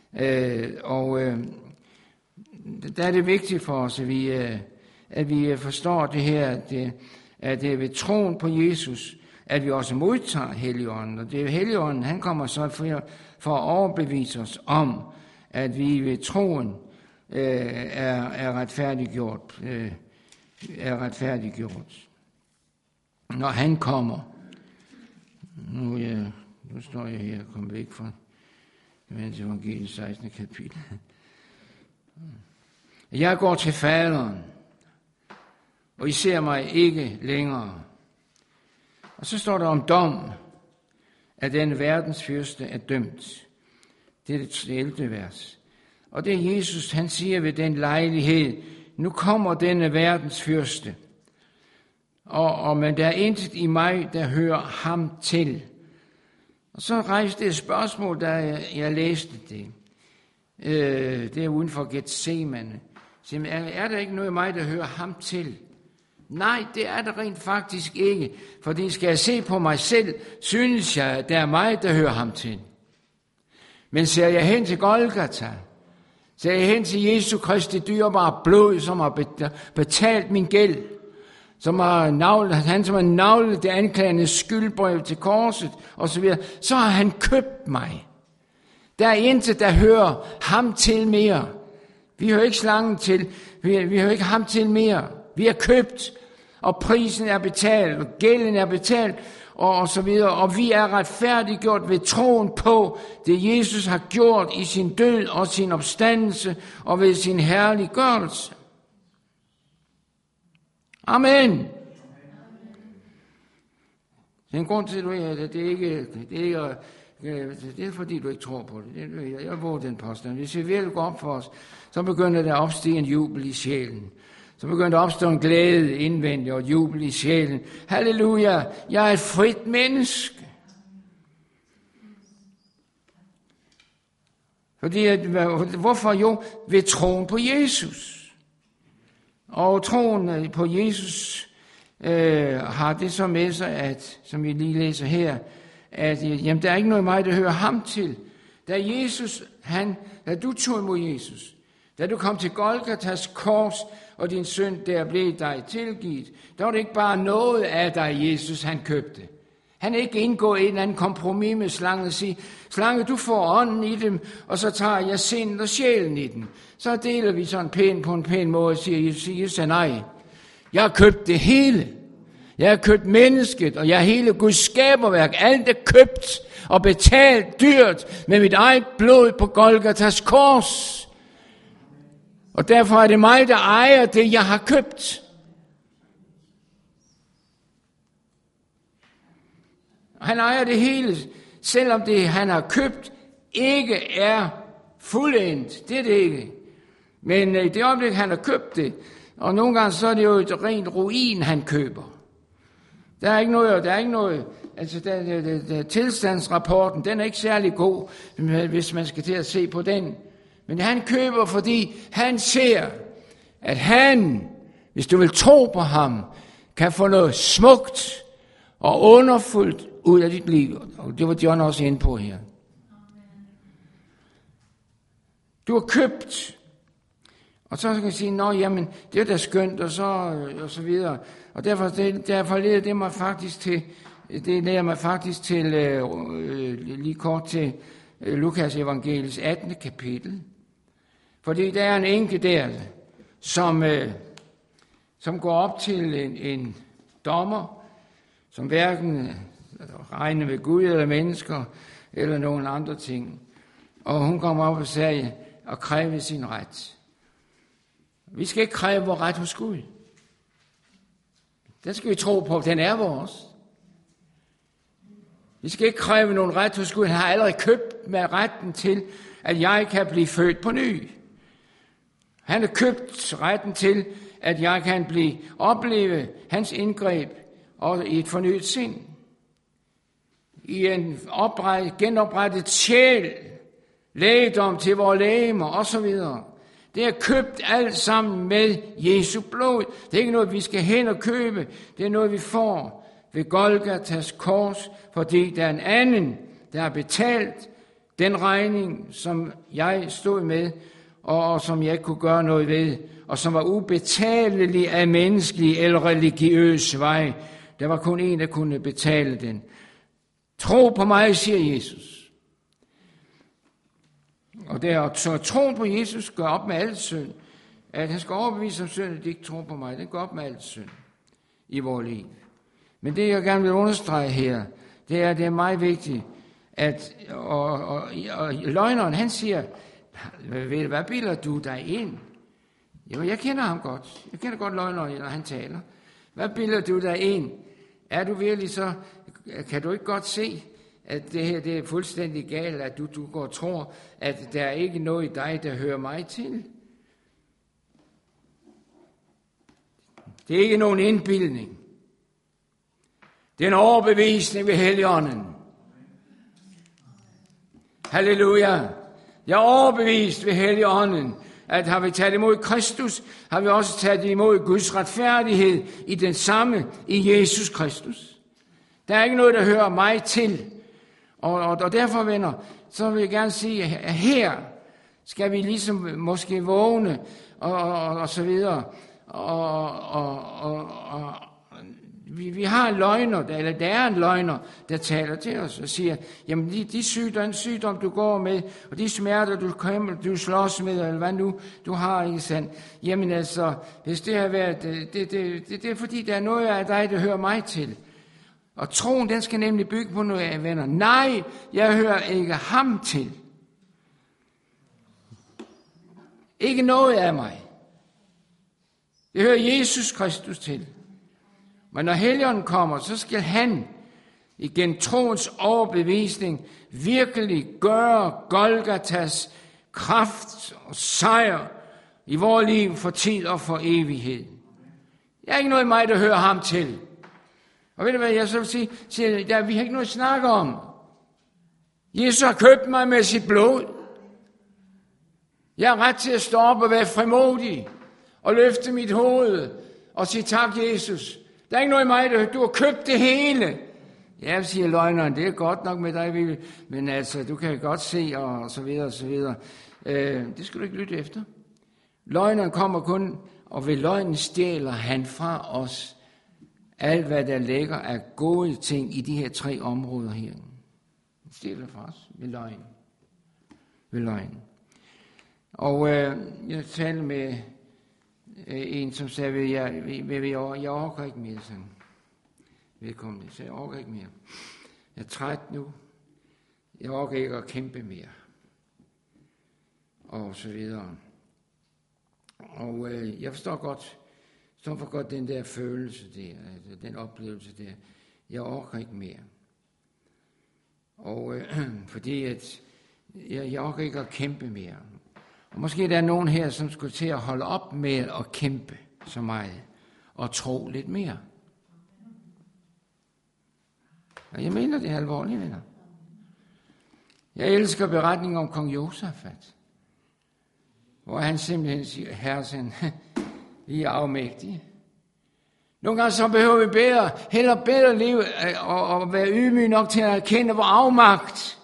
Der er det vigtigt for os, at vi forstår det her, at det er ved troen på Jesus, at vi også modtager Helligånden. Og det er Helligånden, han kommer så for at overbevise os om, at vi ved troen er retfærdiggjort. Når han kommer. Nu står jeg her og kommer væk fra Johannes evangeliet 16. kapitel. Jeg går til faderen, og I ser mig ikke længere. Og så står der om dom, at denne verdens fyrste er dømt. Det er det 11. vers. Og det er Jesus, han siger ved den lejlighed, nu kommer denne verdens fyrste. Men der er intet i mig, der hører ham til. Og så rejste et spørgsmål, da jeg læste det. Det er uden for Getsemane. Er der ikke noget i mig, der hører ham til? Nej, det er der rent faktisk ikke. Fordi skal jeg se på mig selv, synes jeg, at der er mig, der hører ham til. Men ser jeg hen til Golgata, ser jeg hen til Jesu Kristi dyrebare blod, som har betalt min gæld, som har navlet det anklagende skyldbrev til korset, osv., så har han købt mig. Der er intet, der hører ham til mere. Vi hører ikke slangen til, vi hører ikke ham til mere. Vi er købt, og prisen er betalt, og gælden er betalt, og så videre. Og vi er retfærdiggjort ved troen på det, Jesus har gjort i sin død og sin opstandelse og ved sin herliggørelse. Amen. Det er en grund til, at det er fordi, du ikke tror på det. Jeg våger den påstand. Hvis vi virkelig går op for os, så begynder der at opstige en jubel i sjælen. Så begynder der at opstå en glæde indvendigt og jubel i sjælen. Halleluja, jeg er et frit menneske. Hvorfor jo? Ved troen på Jesus. Og troen på Jesus har det så med sig, at, som vi lige læser her, at der er ikke noget i mig, der hører ham til. Da du tog imod Jesus, da du kom til Golgatas kors, og din synd der blev dig tilgivet, der var det ikke bare noget af dig, Jesus, han købte. Han er ikke indgået en eller anden kompromis med slangen og sige, slange, du får ånden i dem, og så tager jeg sindet og sjælen i den. Så deler vi sådan på en pæn måde og siger, Jesus, nej, jeg har købt det hele. Jeg har købt mennesket, og jeg har hele Guds skaberværk. Alt er købt og betalt dyrt med mit eget blod på Golgatas kors. Og derfor er det mig, der ejer det, jeg har købt. Han ejer det hele, selvom det, han har købt, ikke er fuldendt. Det er det ikke. Men i det øjeblik, han har købt det, og nogle gange så er det jo et rent ruin, han køber. Der er ikke noget, altså tilstandsrapporten, den er ikke særlig god, hvis man skal til at se på den. Men han køber, fordi han ser, at han, hvis du vil tro på ham, kan få noget smukt og underfuldt ud af dit liv. Og det var John også inde på her. Du har købt. Og så kan jeg sige, nå jamen, det er da skønt, og så videre. Og derfor leder det mig faktisk til, lige kort til Lukas evangeliets 18. kapitel. Fordi der er en enke der, som går op til en dommer, som hverken regner med Gud eller mennesker, eller nogen andre ting. Og hun kommer op og siger, og kræver sin ret. Vi skal ikke kræve vores ret hos Gud. Den skal vi tro på, den er vores. Vi skal ikke kræve nogen ret hos Gud. Han har allerede købt med retten til, at jeg kan blive født på ny. Han har købt retten til, at jeg kan opleve hans indgreb og i et fornyet sind. I en genoprettet sjæl, lægedom til vores legemer osv. Det er købt alt sammen med Jesu blod. Det er ikke noget, vi skal hen og købe. Det er noget, vi får ved Golgatas kors, fordi der er en anden, der har betalt den regning, som jeg stod med, og som jeg ikke kunne gøre noget ved, og som var ubetalelig af menneskelig eller religiøs vej. Der var kun en, der kunne betale den. Tro på mig, siger Jesus. Og så troen på Jesus gør op med al synd. At han skal overbevise om synd, at de ikke tror på mig. Den går op med al synd i vores liv. Men det, jeg gerne vil understrege her, det er, at det er meget vigtigt, at og løgneren, han siger, hvad bilder du dig ind? Jo, jeg kender ham godt. Jeg kender godt løgneren, når han taler. Hvad bilder du dig ind? Er du virkelig så, kan du ikke godt se, at det her det er fuldstændig galt, at du går og tror, at der er ikke noget i dig, der hører mig til? Det er ikke nogen indbildning. Det er en overbevisning ved Helligånden. Halleluja. Jeg er overbevist ved Helligånden, at har vi taget imod Kristus, har vi også taget imod Guds retfærdighed i den samme, i Jesus Kristus. Der er ikke noget, der hører mig til. Og derfor, venner, så vil jeg gerne sige, at her skal vi ligesom måske vågne og så videre. Vi har en løgner, eller der er en løgner, der taler til os og siger, jamen den sygdom, du går med, og de smerter, du slås med, eller hvad nu du har, ikke sandt? Jamen altså, hvis det har været, det er fordi, der er noget af dig, der hører mig til. Og troen, den skal nemlig bygge på noget af, venner. Nej, jeg hører ikke ham til. Ikke noget af mig. Jeg hører Jesus Kristus til. Men når Helligånden kommer, så skal han igen troens overbevisning virkelig gøre Golgatas kraft og sejr i vores liv for tid og for evighed. Jeg er ikke noget i mig, der hører ham til. Og ved du hvad jeg så vil sige? Vi har ikke noget at snakke om. Jesus har købt mig med sit blod. Jeg har ret til at stå op og være frimodig og løfte mit hoved og sige tak, Jesus. Der er ikke noget i mig, du har købt det hele. Ja, siger løgneren, det er godt nok med dig, men altså, du kan godt se, og så videre, og så videre. Det skal du ikke lytte efter. Løgneren kommer kun, og ved løgnen stjæler han fra os alt, hvad der ligger af gode ting i de her 3 områder her. Han stjæler fra os ved løgn. Ved løgn. Og jeg talte med en, som sagde, jeg orker ikke mere, sådan. Vedkommende sagde, jeg orker ikke mere. Jeg er træt nu. Jeg orker ikke at kæmpe mere. Og så videre. Og jeg forstår godt den der følelse der, den oplevelse der. Jeg orker ikke mere. Og fordi at jeg orker ikke at kæmpe mere. Og måske der er nogen her, som skulle til at holde op med at kæmpe så meget, og tro lidt mere. Og jeg mener det er alvorligt, venner. Jeg elsker beretningen om kong Josafat, hvor han simpelthen siger, Herren, vi er afmægtige. Nogle gange så behøver vi hellere bedre liv, og være ydmyge nok til at erkende vor afmagt.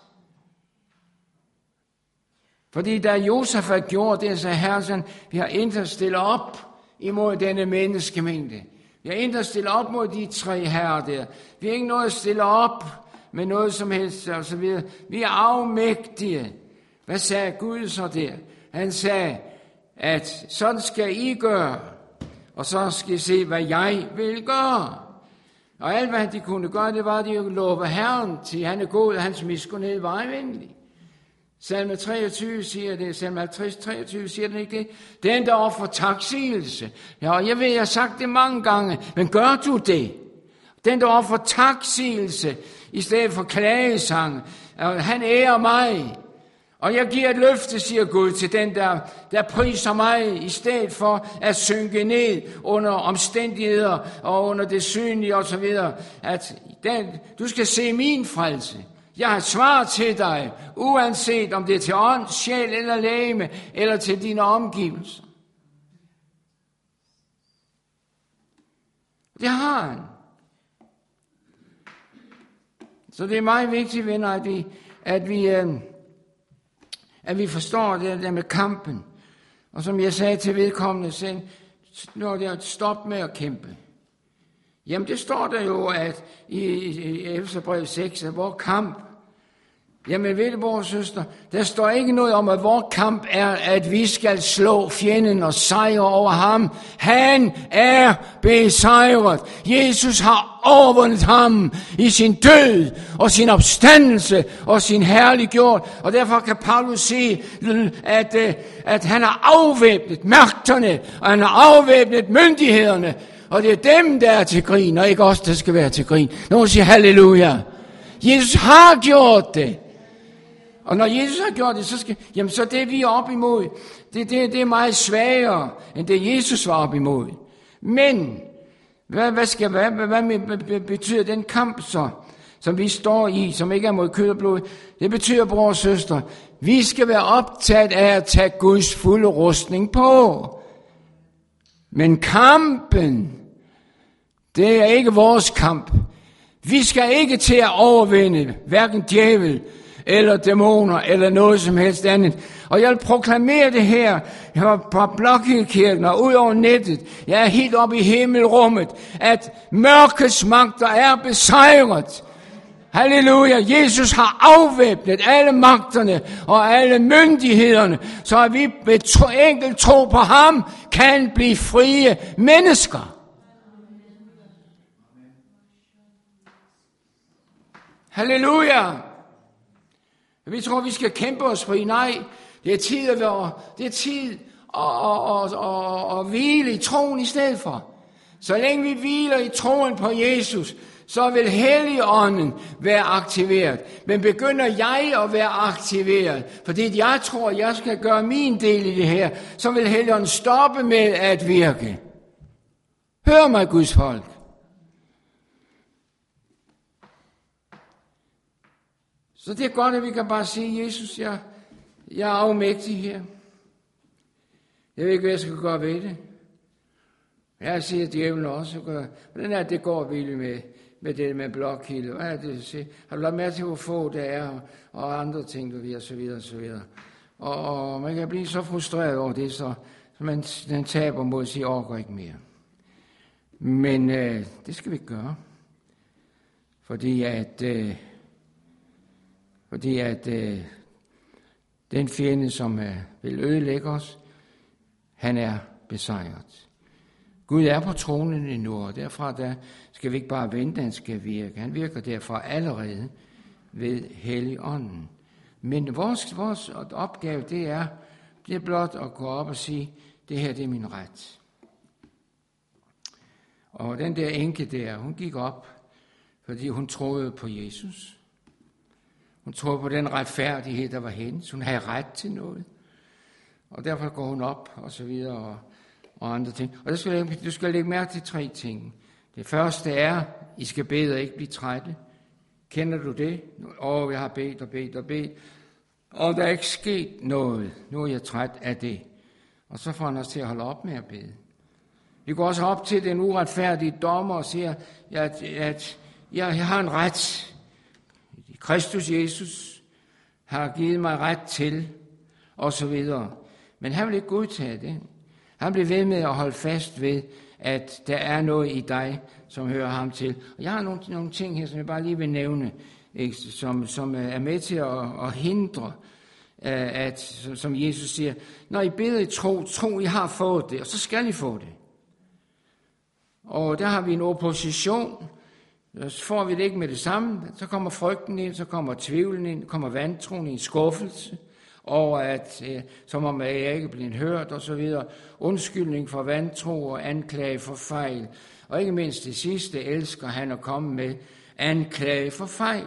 Fordi da Josafat gjorde det, så Herren, vi har intet stillet op imod denne menneskemængde. Vi har intet stillet op mod de 3 herrer der. Vi har ikke noget at stille op med noget som helst og så videre. Vi er afmægtige. Hvad sagde Gud så der? Han sagde, at sådan skal I gøre, og så skal I se, hvad jeg vil gøre. Og alt, hvad de kunne gøre, det var, at de love Herren til. Han er god, og hans miskunnhed var venlig. Salme 23 siger det, salme 50, 23 siger den ikke det. Den, der offer taksigelse. Ja, jeg ved, jeg har sagt det mange gange, men gør du det? Den, der offer taksigelse i stedet for klagesang, han ærer mig. Og jeg giver et løfte, siger Gud, til den, der priser mig, i stedet for at synke ned under omstændigheder og under det synlige osv. At du skal se min frelse. Jeg har svar til dig, uanset om det er til ånd, sjæl eller legeme, eller til dine omgivelser. Det har han. Så det er meget vigtigt, venner, at vi forstår det der med kampen. Og som jeg sagde til vedkommende, stop med at kæmpe. Jamen det står der jo, at i Efeserbrevet 6, at vores kamp, jamen ved det, vores søster, der står ikke noget om, at vores kamp er, at vi skal slå fjenden og sejre over ham. Han er besejret. Jesus har overvundet ham i sin død og sin opstandelse og sin herliggjort. Og derfor kan Paulus sige, at han har afvæbnet magterne, og han har afvæbnet myndighederne. Og det er dem, der er til grin, og ikke os, der skal være til grin. Nogen siger halleluja. Jesus har gjort det. Og når Jesus har gjort det, så det vi er op imod, det er meget svagere, end det Jesus var op imod. Men, hvad betyder den kamp så, som vi står i, som ikke er mod kød og blod? Det betyder, bror og søster, vi skal være optaget af at tage Guds fulde rustning på. Men kampen, det er ikke vores kamp. Vi skal ikke til at overvinde hverken djævel eller dæmoner eller noget som helst andet. Og jeg vil proklamere det her fra Blokhildekirken og ud over nettet. Jeg er helt oppe i himmelrummet, at mørkets magter er besejret. Halleluja. Jesus har afvæbnet alle magterne og alle myndighederne, så at vi ved enkelt tro på ham kan blive frie mennesker. Halleluja. Vi tror, vi skal kæmpe os fri. Nej, det er tid at hvile i troen i stedet for. Så længe vi hviler i troen på Jesus, så vil Helligånden være aktiveret. Men begynder jeg at være aktiveret, fordi jeg tror, jeg skal gøre min del i det her, så vil Helligånden stoppe med at virke. Hør mig, Guds folk. Så det er godt, at vi kan bare sige, Jesus, jeg er afmægtig her. Jeg ved ikke, hvad jeg skal gøre ved det. Jeg siger, at djævlen også gør. Hvordan er det går vildt med det med Blokhilde? Hvad er det? Har du lagt mærke til, hvor få der er, og andre ting, og så videre, og så videre. Og man kan blive så frustreret over det, så man taber mod at sige, orker ikke mere. Men det skal vi ikke gøre. Fordi at den fjende, som vil ødelægge os, han er besejret. Gud er på tronen endnu, og derfra der skal vi ikke bare vente, han skal virke. Han virker derfra allerede ved Helligånden. Men vores opgave, det er blot at gå op og sige, det her det er min ret. Og den der enke der, hun gik op, fordi hun troede på Jesus. Hun troede på den retfærdighed, der var hendes. Hun havde ret til noget. Og derfor går hun op, og så videre, og andre ting. Og du skal lægge mærke til 3 ting. Det første er, I skal bede og ikke blive trætte. Kender du det? Jeg har bedt og bedt. Og der er ikke sket noget. Nu er jeg træt af det. Og så får han os til at holde op med at bede. Vi går også op til den uretfærdige dommer og siger, at jeg har en ret. Kristus Jesus har givet mig ret til, og så videre. Men han vil ikke godtage det. Han bliver ved med at holde fast ved, at der er noget i dig, som hører ham til. Og jeg har nogle ting her, som jeg bare lige vil nævne, ikke, som er med til at hindre, at, som Jesus siger, når I beder i tro I har fået det, og så skal I få det. Og der har vi en opposition. Så får vi det ikke med det samme. Så kommer frygten ind, så kommer tvivlen ind, kommer vantroen ind, skuffelse over, at som om jeg ikke er blevet hørt og så videre. Undskyldning for vantro og anklage for fejl. Og ikke mindst det sidste elsker han at komme med, anklage for fejl.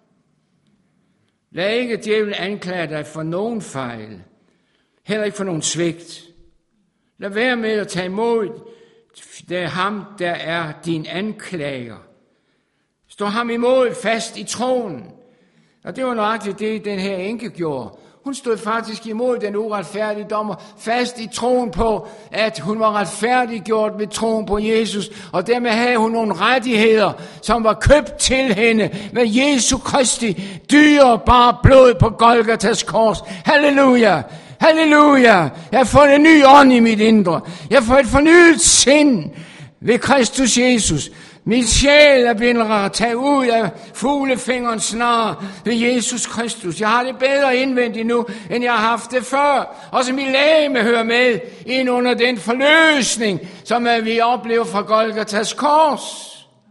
Lad ikke djævlen anklage dig for nogen fejl. Heller ikke for nogen svigt. Lad være med at tage imod. Det er ham, der er din anklager. Stå ham imod fast i troen. Og det var nøjagtigt det, den her enke gjorde. Hun stod faktisk imod den uretfærdige dommer, fast i troen på, at hun var retfærdiggjort ved troen på Jesus. Og dermed havde hun nogle rettigheder, som var købt til hende med Jesu Kristi dyrebare blod på Golgatas kors. Halleluja! Halleluja! Jeg har fået en ny ånd i mit indre. Jeg har fået et fornyet sind ved Kristus Jesus. Min sjæl er blevet taget ud af fuglefingerens snare ved Jesus Kristus. Jeg har det bedre indvendigt nu, end jeg har haft det før. Også mit legeme hører med ind under den forløsning, som vi oplever fra Golgatas kors.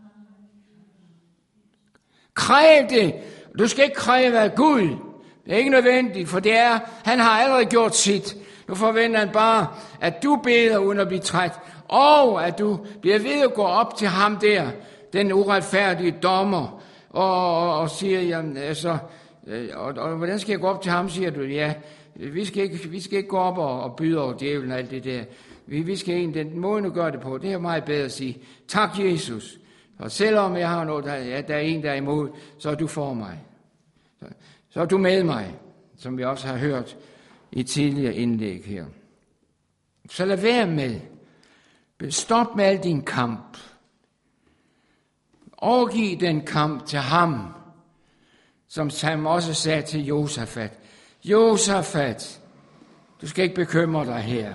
Kræv det. Du skal ikke kræve af Gud. Det er ikke nødvendigt, for han har allerede gjort sit. Nu forventer han bare, at du beder uden at blive træt, og at du bliver ved at gå op til ham der, den uretfærdige dommer, og siger, jamen, altså, og hvordan skal jeg gå op til ham, siger du, ja, vi skal ikke gå op og byde over djævlen og alt det der. Vi skal egentlig, den måde at gøre det på, det er meget bedre at sige, tak Jesus, og selvom jeg har noget, der er en, der er imod, så er du for mig. Så er du med mig, som vi også har hørt i tidligere indlæg her. Så lad være med. Stop med al din kamp. Overgiv den kamp til ham, som Sam også sagde til Josafat. Josafat, du skal ikke bekymre dig her.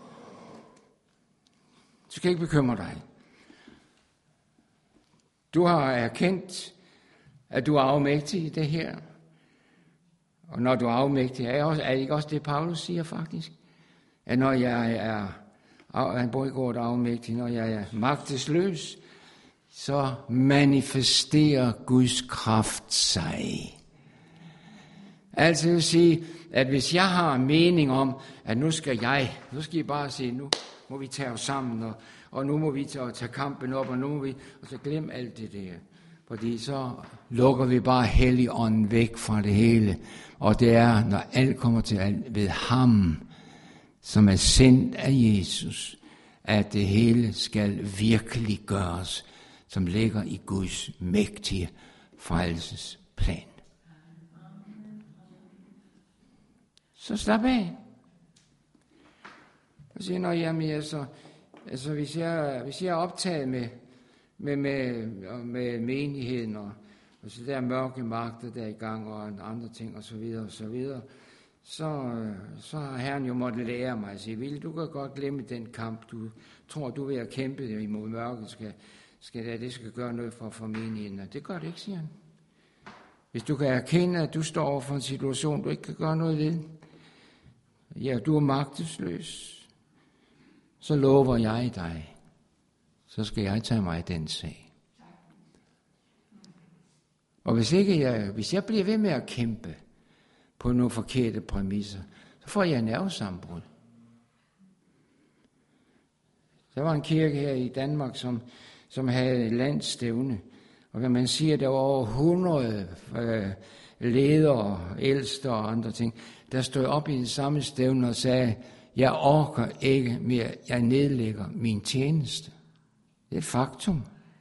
Du skal ikke bekymre dig. Du har erkendt, at du er afmægtig i det her. Og når du er afmægtig, er det ikke også det, Paulus siger faktisk? At når jeg er, han bruger ikke ordet afmægtig, når jeg er magtesløs, så manifesterer Guds kraft sig. Altså vil sige, at hvis jeg har en mening om, at nu skal I bare sige, nu må vi tage os sammen, og nu må vi tage kampen op, og nu må vi, og så glem alt det der. Fordi så lukker vi bare Helligånden væk fra det hele. Og det er, når alt kommer til alt ved ham, som er sendt af Jesus, at det hele skal virkelig gøres, som ligger i Guds mægtige frelsesplan. Så slap af. Og siger, når jamen, altså hvis jeg er optaget med menigheden og så der mørke magter der i gang og andre ting og så videre, så har Herren jo måttet lære mig at sige, Ville, du kan godt glemme den kamp, du tror, du vil kæmpe imod mørket, det skal gøre noget for menigheden. Det gør det ikke, siger han. Hvis du kan erkende, at du står over for en situation, du ikke kan gøre noget ved, ja, du er magtesløs, så lover jeg dig, så skal jeg tage mig af den sag. Og hvis jeg bliver ved med at kæmpe på nogle forkerte præmisser, så får jeg nervesammenbrud. Der var en kirke her i Danmark, som havde landsstævne, og kan man sige, at der var over 100 ledere, ældste og andre ting, der stod op i det samme stævne og sagde, jeg orker ikke mere, jeg nedlægger min tjeneste. Det er et faktum.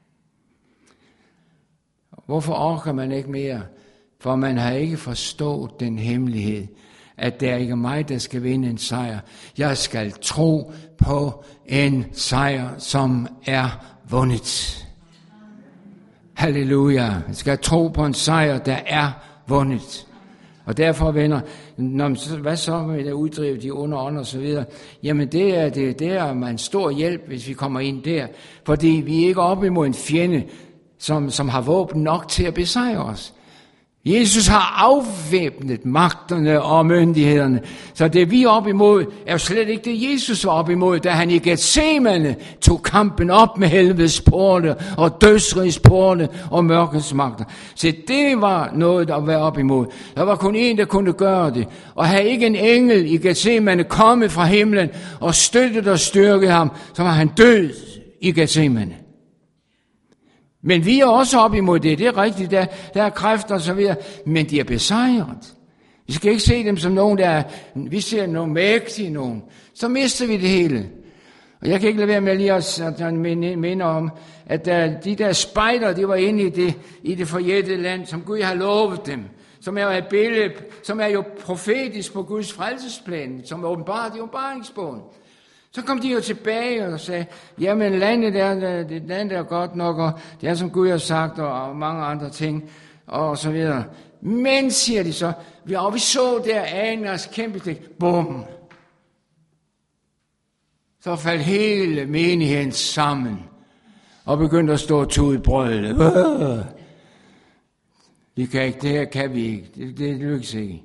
Hvorfor orker man ikke mere? For man har ikke forstået den hemmelighed, at det er ikke mig, der skal vinde en sejr. Jeg skal tro på en sejr, som er vundet. Halleluja. Jeg skal tro på en sejr, der er vundet. Og derfor, venner, hvad så med at uddrive de onde ånder og så videre? Jamen det er en stor hjælp, hvis vi kommer ind der. Fordi vi er ikke oppe imod en fjende, som har våben nok til at besejre os. Jesus har afvæbnet magterne og myndighederne. Så det vi er op imod, er jo slet ikke det Jesus var op imod, da han i Getsemane tog kampen op med helvedes porte og dødsrigets porte og mørkets magter. Så det var noget at være op imod. Der var kun en, der kunne gøre det. Og havde ikke en engel i Getsemane kommet fra himlen og støttet og styrket ham, så var han død i Getsemane. Men vi er også op imod det. Det er rigtigt, der er kræfter og så videre, men de er besejret. Vi skal ikke se dem som nogen, vi ser nogen mægtige nogen. Så mister vi det hele. Og jeg kan ikke lade være med lige at minde om, at de der spejder, de var inde i det forjættede land, som Gud har lovet dem. Som er et billede, som er jo profetisk på Guds frelsesplan, som er åbenbart i åbenbaringsbogen. Så kom de jo tilbage og sagde, jamen landet er godt nok, og det er som Gud har sagt, og mange andre ting, og så videre. Men, siger de så, vi så der Annas kæmpe stik, bum. Så faldt hele menigheden sammen. og begyndte at stå og tude brølet. Vi kan ikke, det her kan vi ikke. Det lykkes ikke.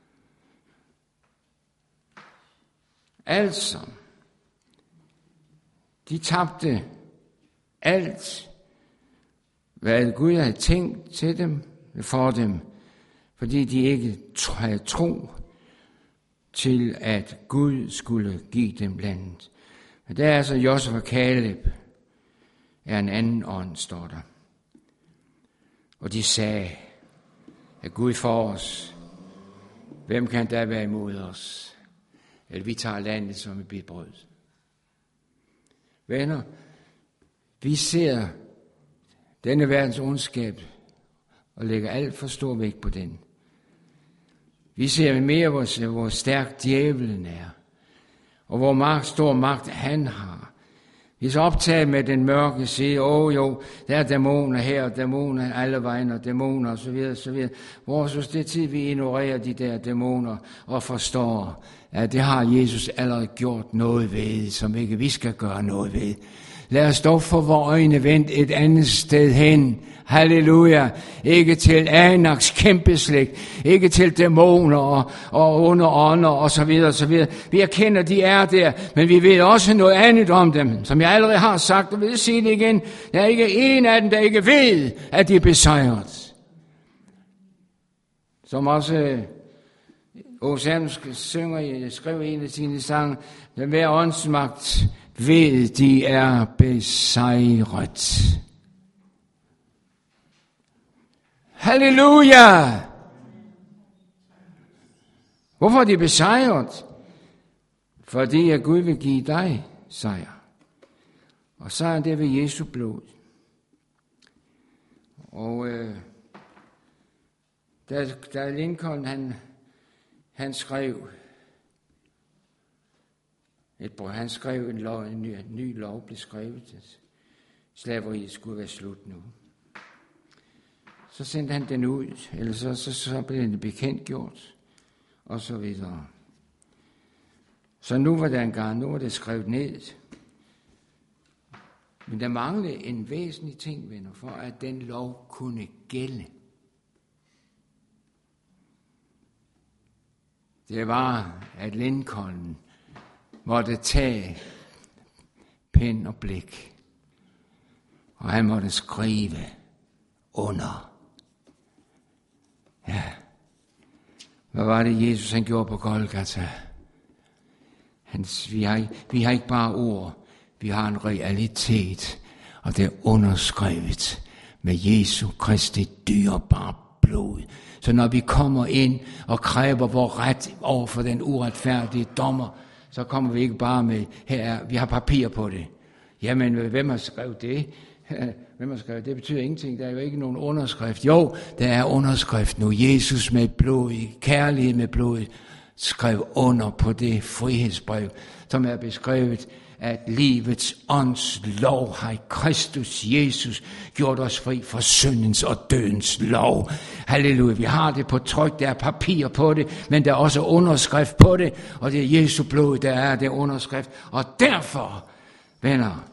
Altså, de tabte alt, hvad Gud havde tænkt til dem, for dem, fordi de ikke havde tro til, at Gud skulle give dem landet. Men der er altså Josef og Kaleb, er en anden ånd, står der. Og de sagde, at Gud for os, hvem kan der være imod os? Eller vi tager landet som et bid brød. Venner, vi ser denne verdens ondskab og lægger alt for stor vægt på den. Vi ser mere, hvor stærk djævelen er, og hvor stor magt han har. Vi er så optaget med den mørke side. Jo, der er dæmoner her, og dæmoner alle vejen, og dæmoner osv. Hvor så det tid, vi ignorerer de der dæmoner og forstår, at det har Jesus allerede gjort noget ved, som ikke vi skal gøre noget ved. Lad os dog få vores øjne vendt et andet sted hen. Halleluja. Ikke til Anaks kæmpeslægt, ikke til dæmoner og onde ånder og så videre. Vi erkender, de er der, men vi ved også noget andet om dem, som jeg allerede har sagt, og vil sige det igen. Der er ikke en af dem, der ikke ved, at de er besejret. Som også Ocean skriver en af sine sange, at hver åndsmagt ved, de er besejret. Halleluja! Hvorfor er de besejret? Fordi at Gud vil give dig sejr. Og sejren der ved Jesu blod. Og da Lincoln han skrev en ny lov blev skrevet, at slaveriet skulle være slut nu. Så sendte han den ud, eller så blev den bekendtgjort, og så videre. Så nu var det skrevet ned. Men der manglede en væsentlig ting, venner, for at den lov kunne gælde. Det var, at Lincoln måtte tage pen og blik, og han måtte skrive under. Ja, hvad var det Jesus han gjorde på Golgata? Vi har ikke bare ord, vi har en realitet, og det er underskrevet med Jesu Kristi dyrebare blod. Så når vi kommer ind og kræver vor ret over for den uretfærdige dommer, så kommer vi ikke bare med, vi har papir på det. Jamen, hvem har skrevet det? Hvem har skrevet det? Det betyder ingenting. Der er jo ikke nogen underskrift. Jo, der er underskrift nu. Jesus med blod, kærlighed med blod, skrev under på det frihedsbrev, som er beskrevet, at livets ånds lov har i Kristus Jesus gjort os fri for syndens og dødens lov. Halleluja, vi har det på tryk, der er papir på det, men der er også underskrift på det, og det er Jesu blod, der er det underskrift. Og derfor, venner,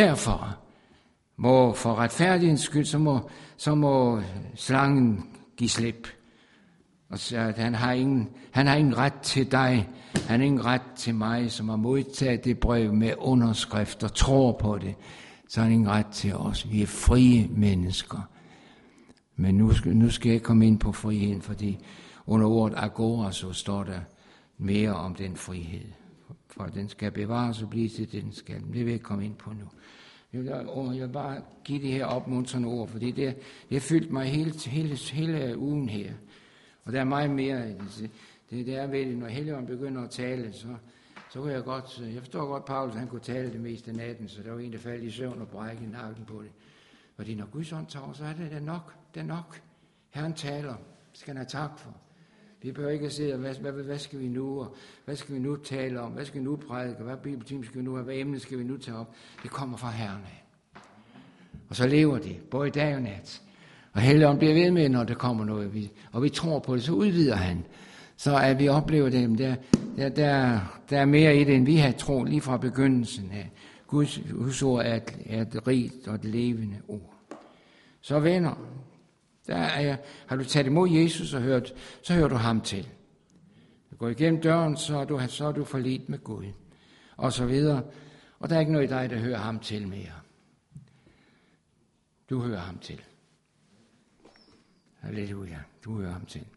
må for retfærdighedens skyld, så må slangen give slip. Og så at han har ingen ret til dig, han har ingen ret til mig, som har modtaget det brev med underskrift og tror på det. Så har han ingen ret til os. Vi er frie mennesker. Men nu skal jeg komme ind på friheden, fordi under ordet agora, så står der mere om den frihed. For den skal bevares og blive til det, den skal. Det vil jeg komme ind på nu. Jeg vil bare give det her opmuntrende ord, fordi det har fyldt mig hele ugen her. Og der er meget mere. Det er ved, når Helligånden begynder at tale, så kunne jeg godt, jeg forstår godt, Paulus, han kunne tale det meste af natten, så der var en, der faldt i søvn og brækkede nakken på det. Fordi når Guds ånd tager, så er det nok. Det er nok. Herren taler. Skal han have tak for. Vi behøver ikke at sige, hvad skal vi nu, og hvad skal vi nu tale om, hvad skal vi nu prædike, hvad bibeltime skal vi nu have, hvad emne skal vi nu tage op. Det kommer fra Herren af. Og så lever det, både i dag og nat. Og Helligånden bliver ved med, når der kommer noget, og vi tror på det, så udvider han. Så at vi oplever det, der er mere i det, end vi havde troet lige fra begyndelsen af. Guds ord er et rigt og et levende ord. Så venner, har du taget imod Jesus og så hører du ham til. Du går igennem døren, så er du forlidt med Gud, og så videre. Og der er ikke noget i dig, der hører ham til mere. Du hører ham til. Halleluja, du hører ham til.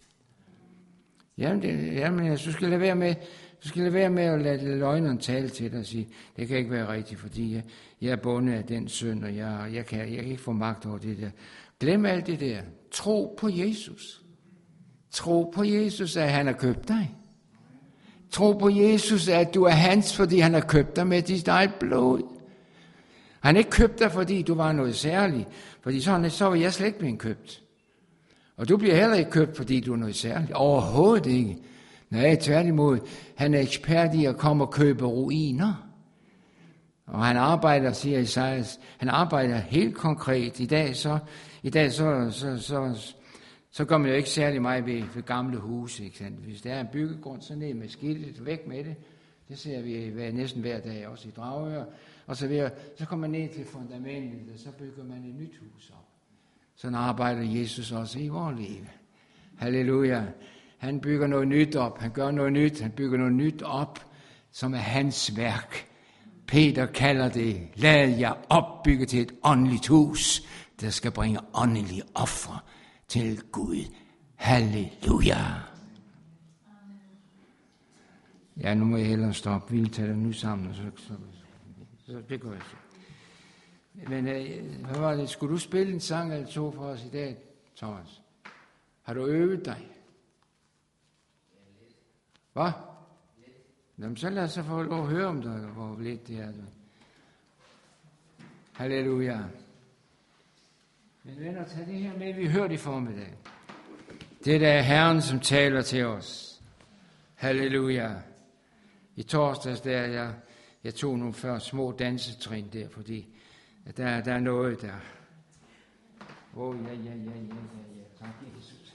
Jamen, du skal lade være med at lade løgneren tale til dig og sige, det kan ikke være rigtigt, fordi jeg er bundet af den synd, og jeg kan ikke få magt over det der. Glem alt det der. Tro på Jesus. Tro på Jesus, at han har købt dig. Tro på Jesus, at du er hans, fordi han har købt dig med dit eget blod. Han har ikke købt dig, fordi du var noget særligt, fordi så var jeg slet ikke blevet købt. Og du bliver heller ikke købt, fordi du er noget særligt. Overhovedet ikke. Nej, tværtimod. Han er ekspert i at komme og købe ruiner. Og han arbejder, siger Isaias, han arbejder helt konkret. I dag så gør man jo ikke særlig meget ved gamle huse. Ikke sandt? Hvis der er en byggegrund, så ned med skiltet, væk med det. Det ser vi næsten hver dag, også i Dragør. Og så kommer man ned til fundamentet, og så bygger man et nyt hus op. Sådan arbejder Jesus også i vores liv. Halleluja. Han bygger noget nyt op. Han gør noget nyt. Han bygger noget nyt op, som er hans værk. Peter kalder det, lad jer opbygge til et åndeligt hus, der skal bringe åndelige ofre til Gud. Halleluja. Ja, nu må jeg hellere stoppe. Vi tager det nu sammen, og så det går jeg så. Men hvad var det? Skulle du spille en sang eller to for os i dag, Thomas? Har du øvet dig? Hvad? Jamen, så lad os få lov at høre om dig, hvor lidt det er. Halleluja. Men venner, tag det her med, vi hørte i formiddag. Det der er Herren, som taler til os. Halleluja. I torsdags der, jeg tog nogle før små dansetrin der, fordi der er noget der. Ja. Tak, Jesus.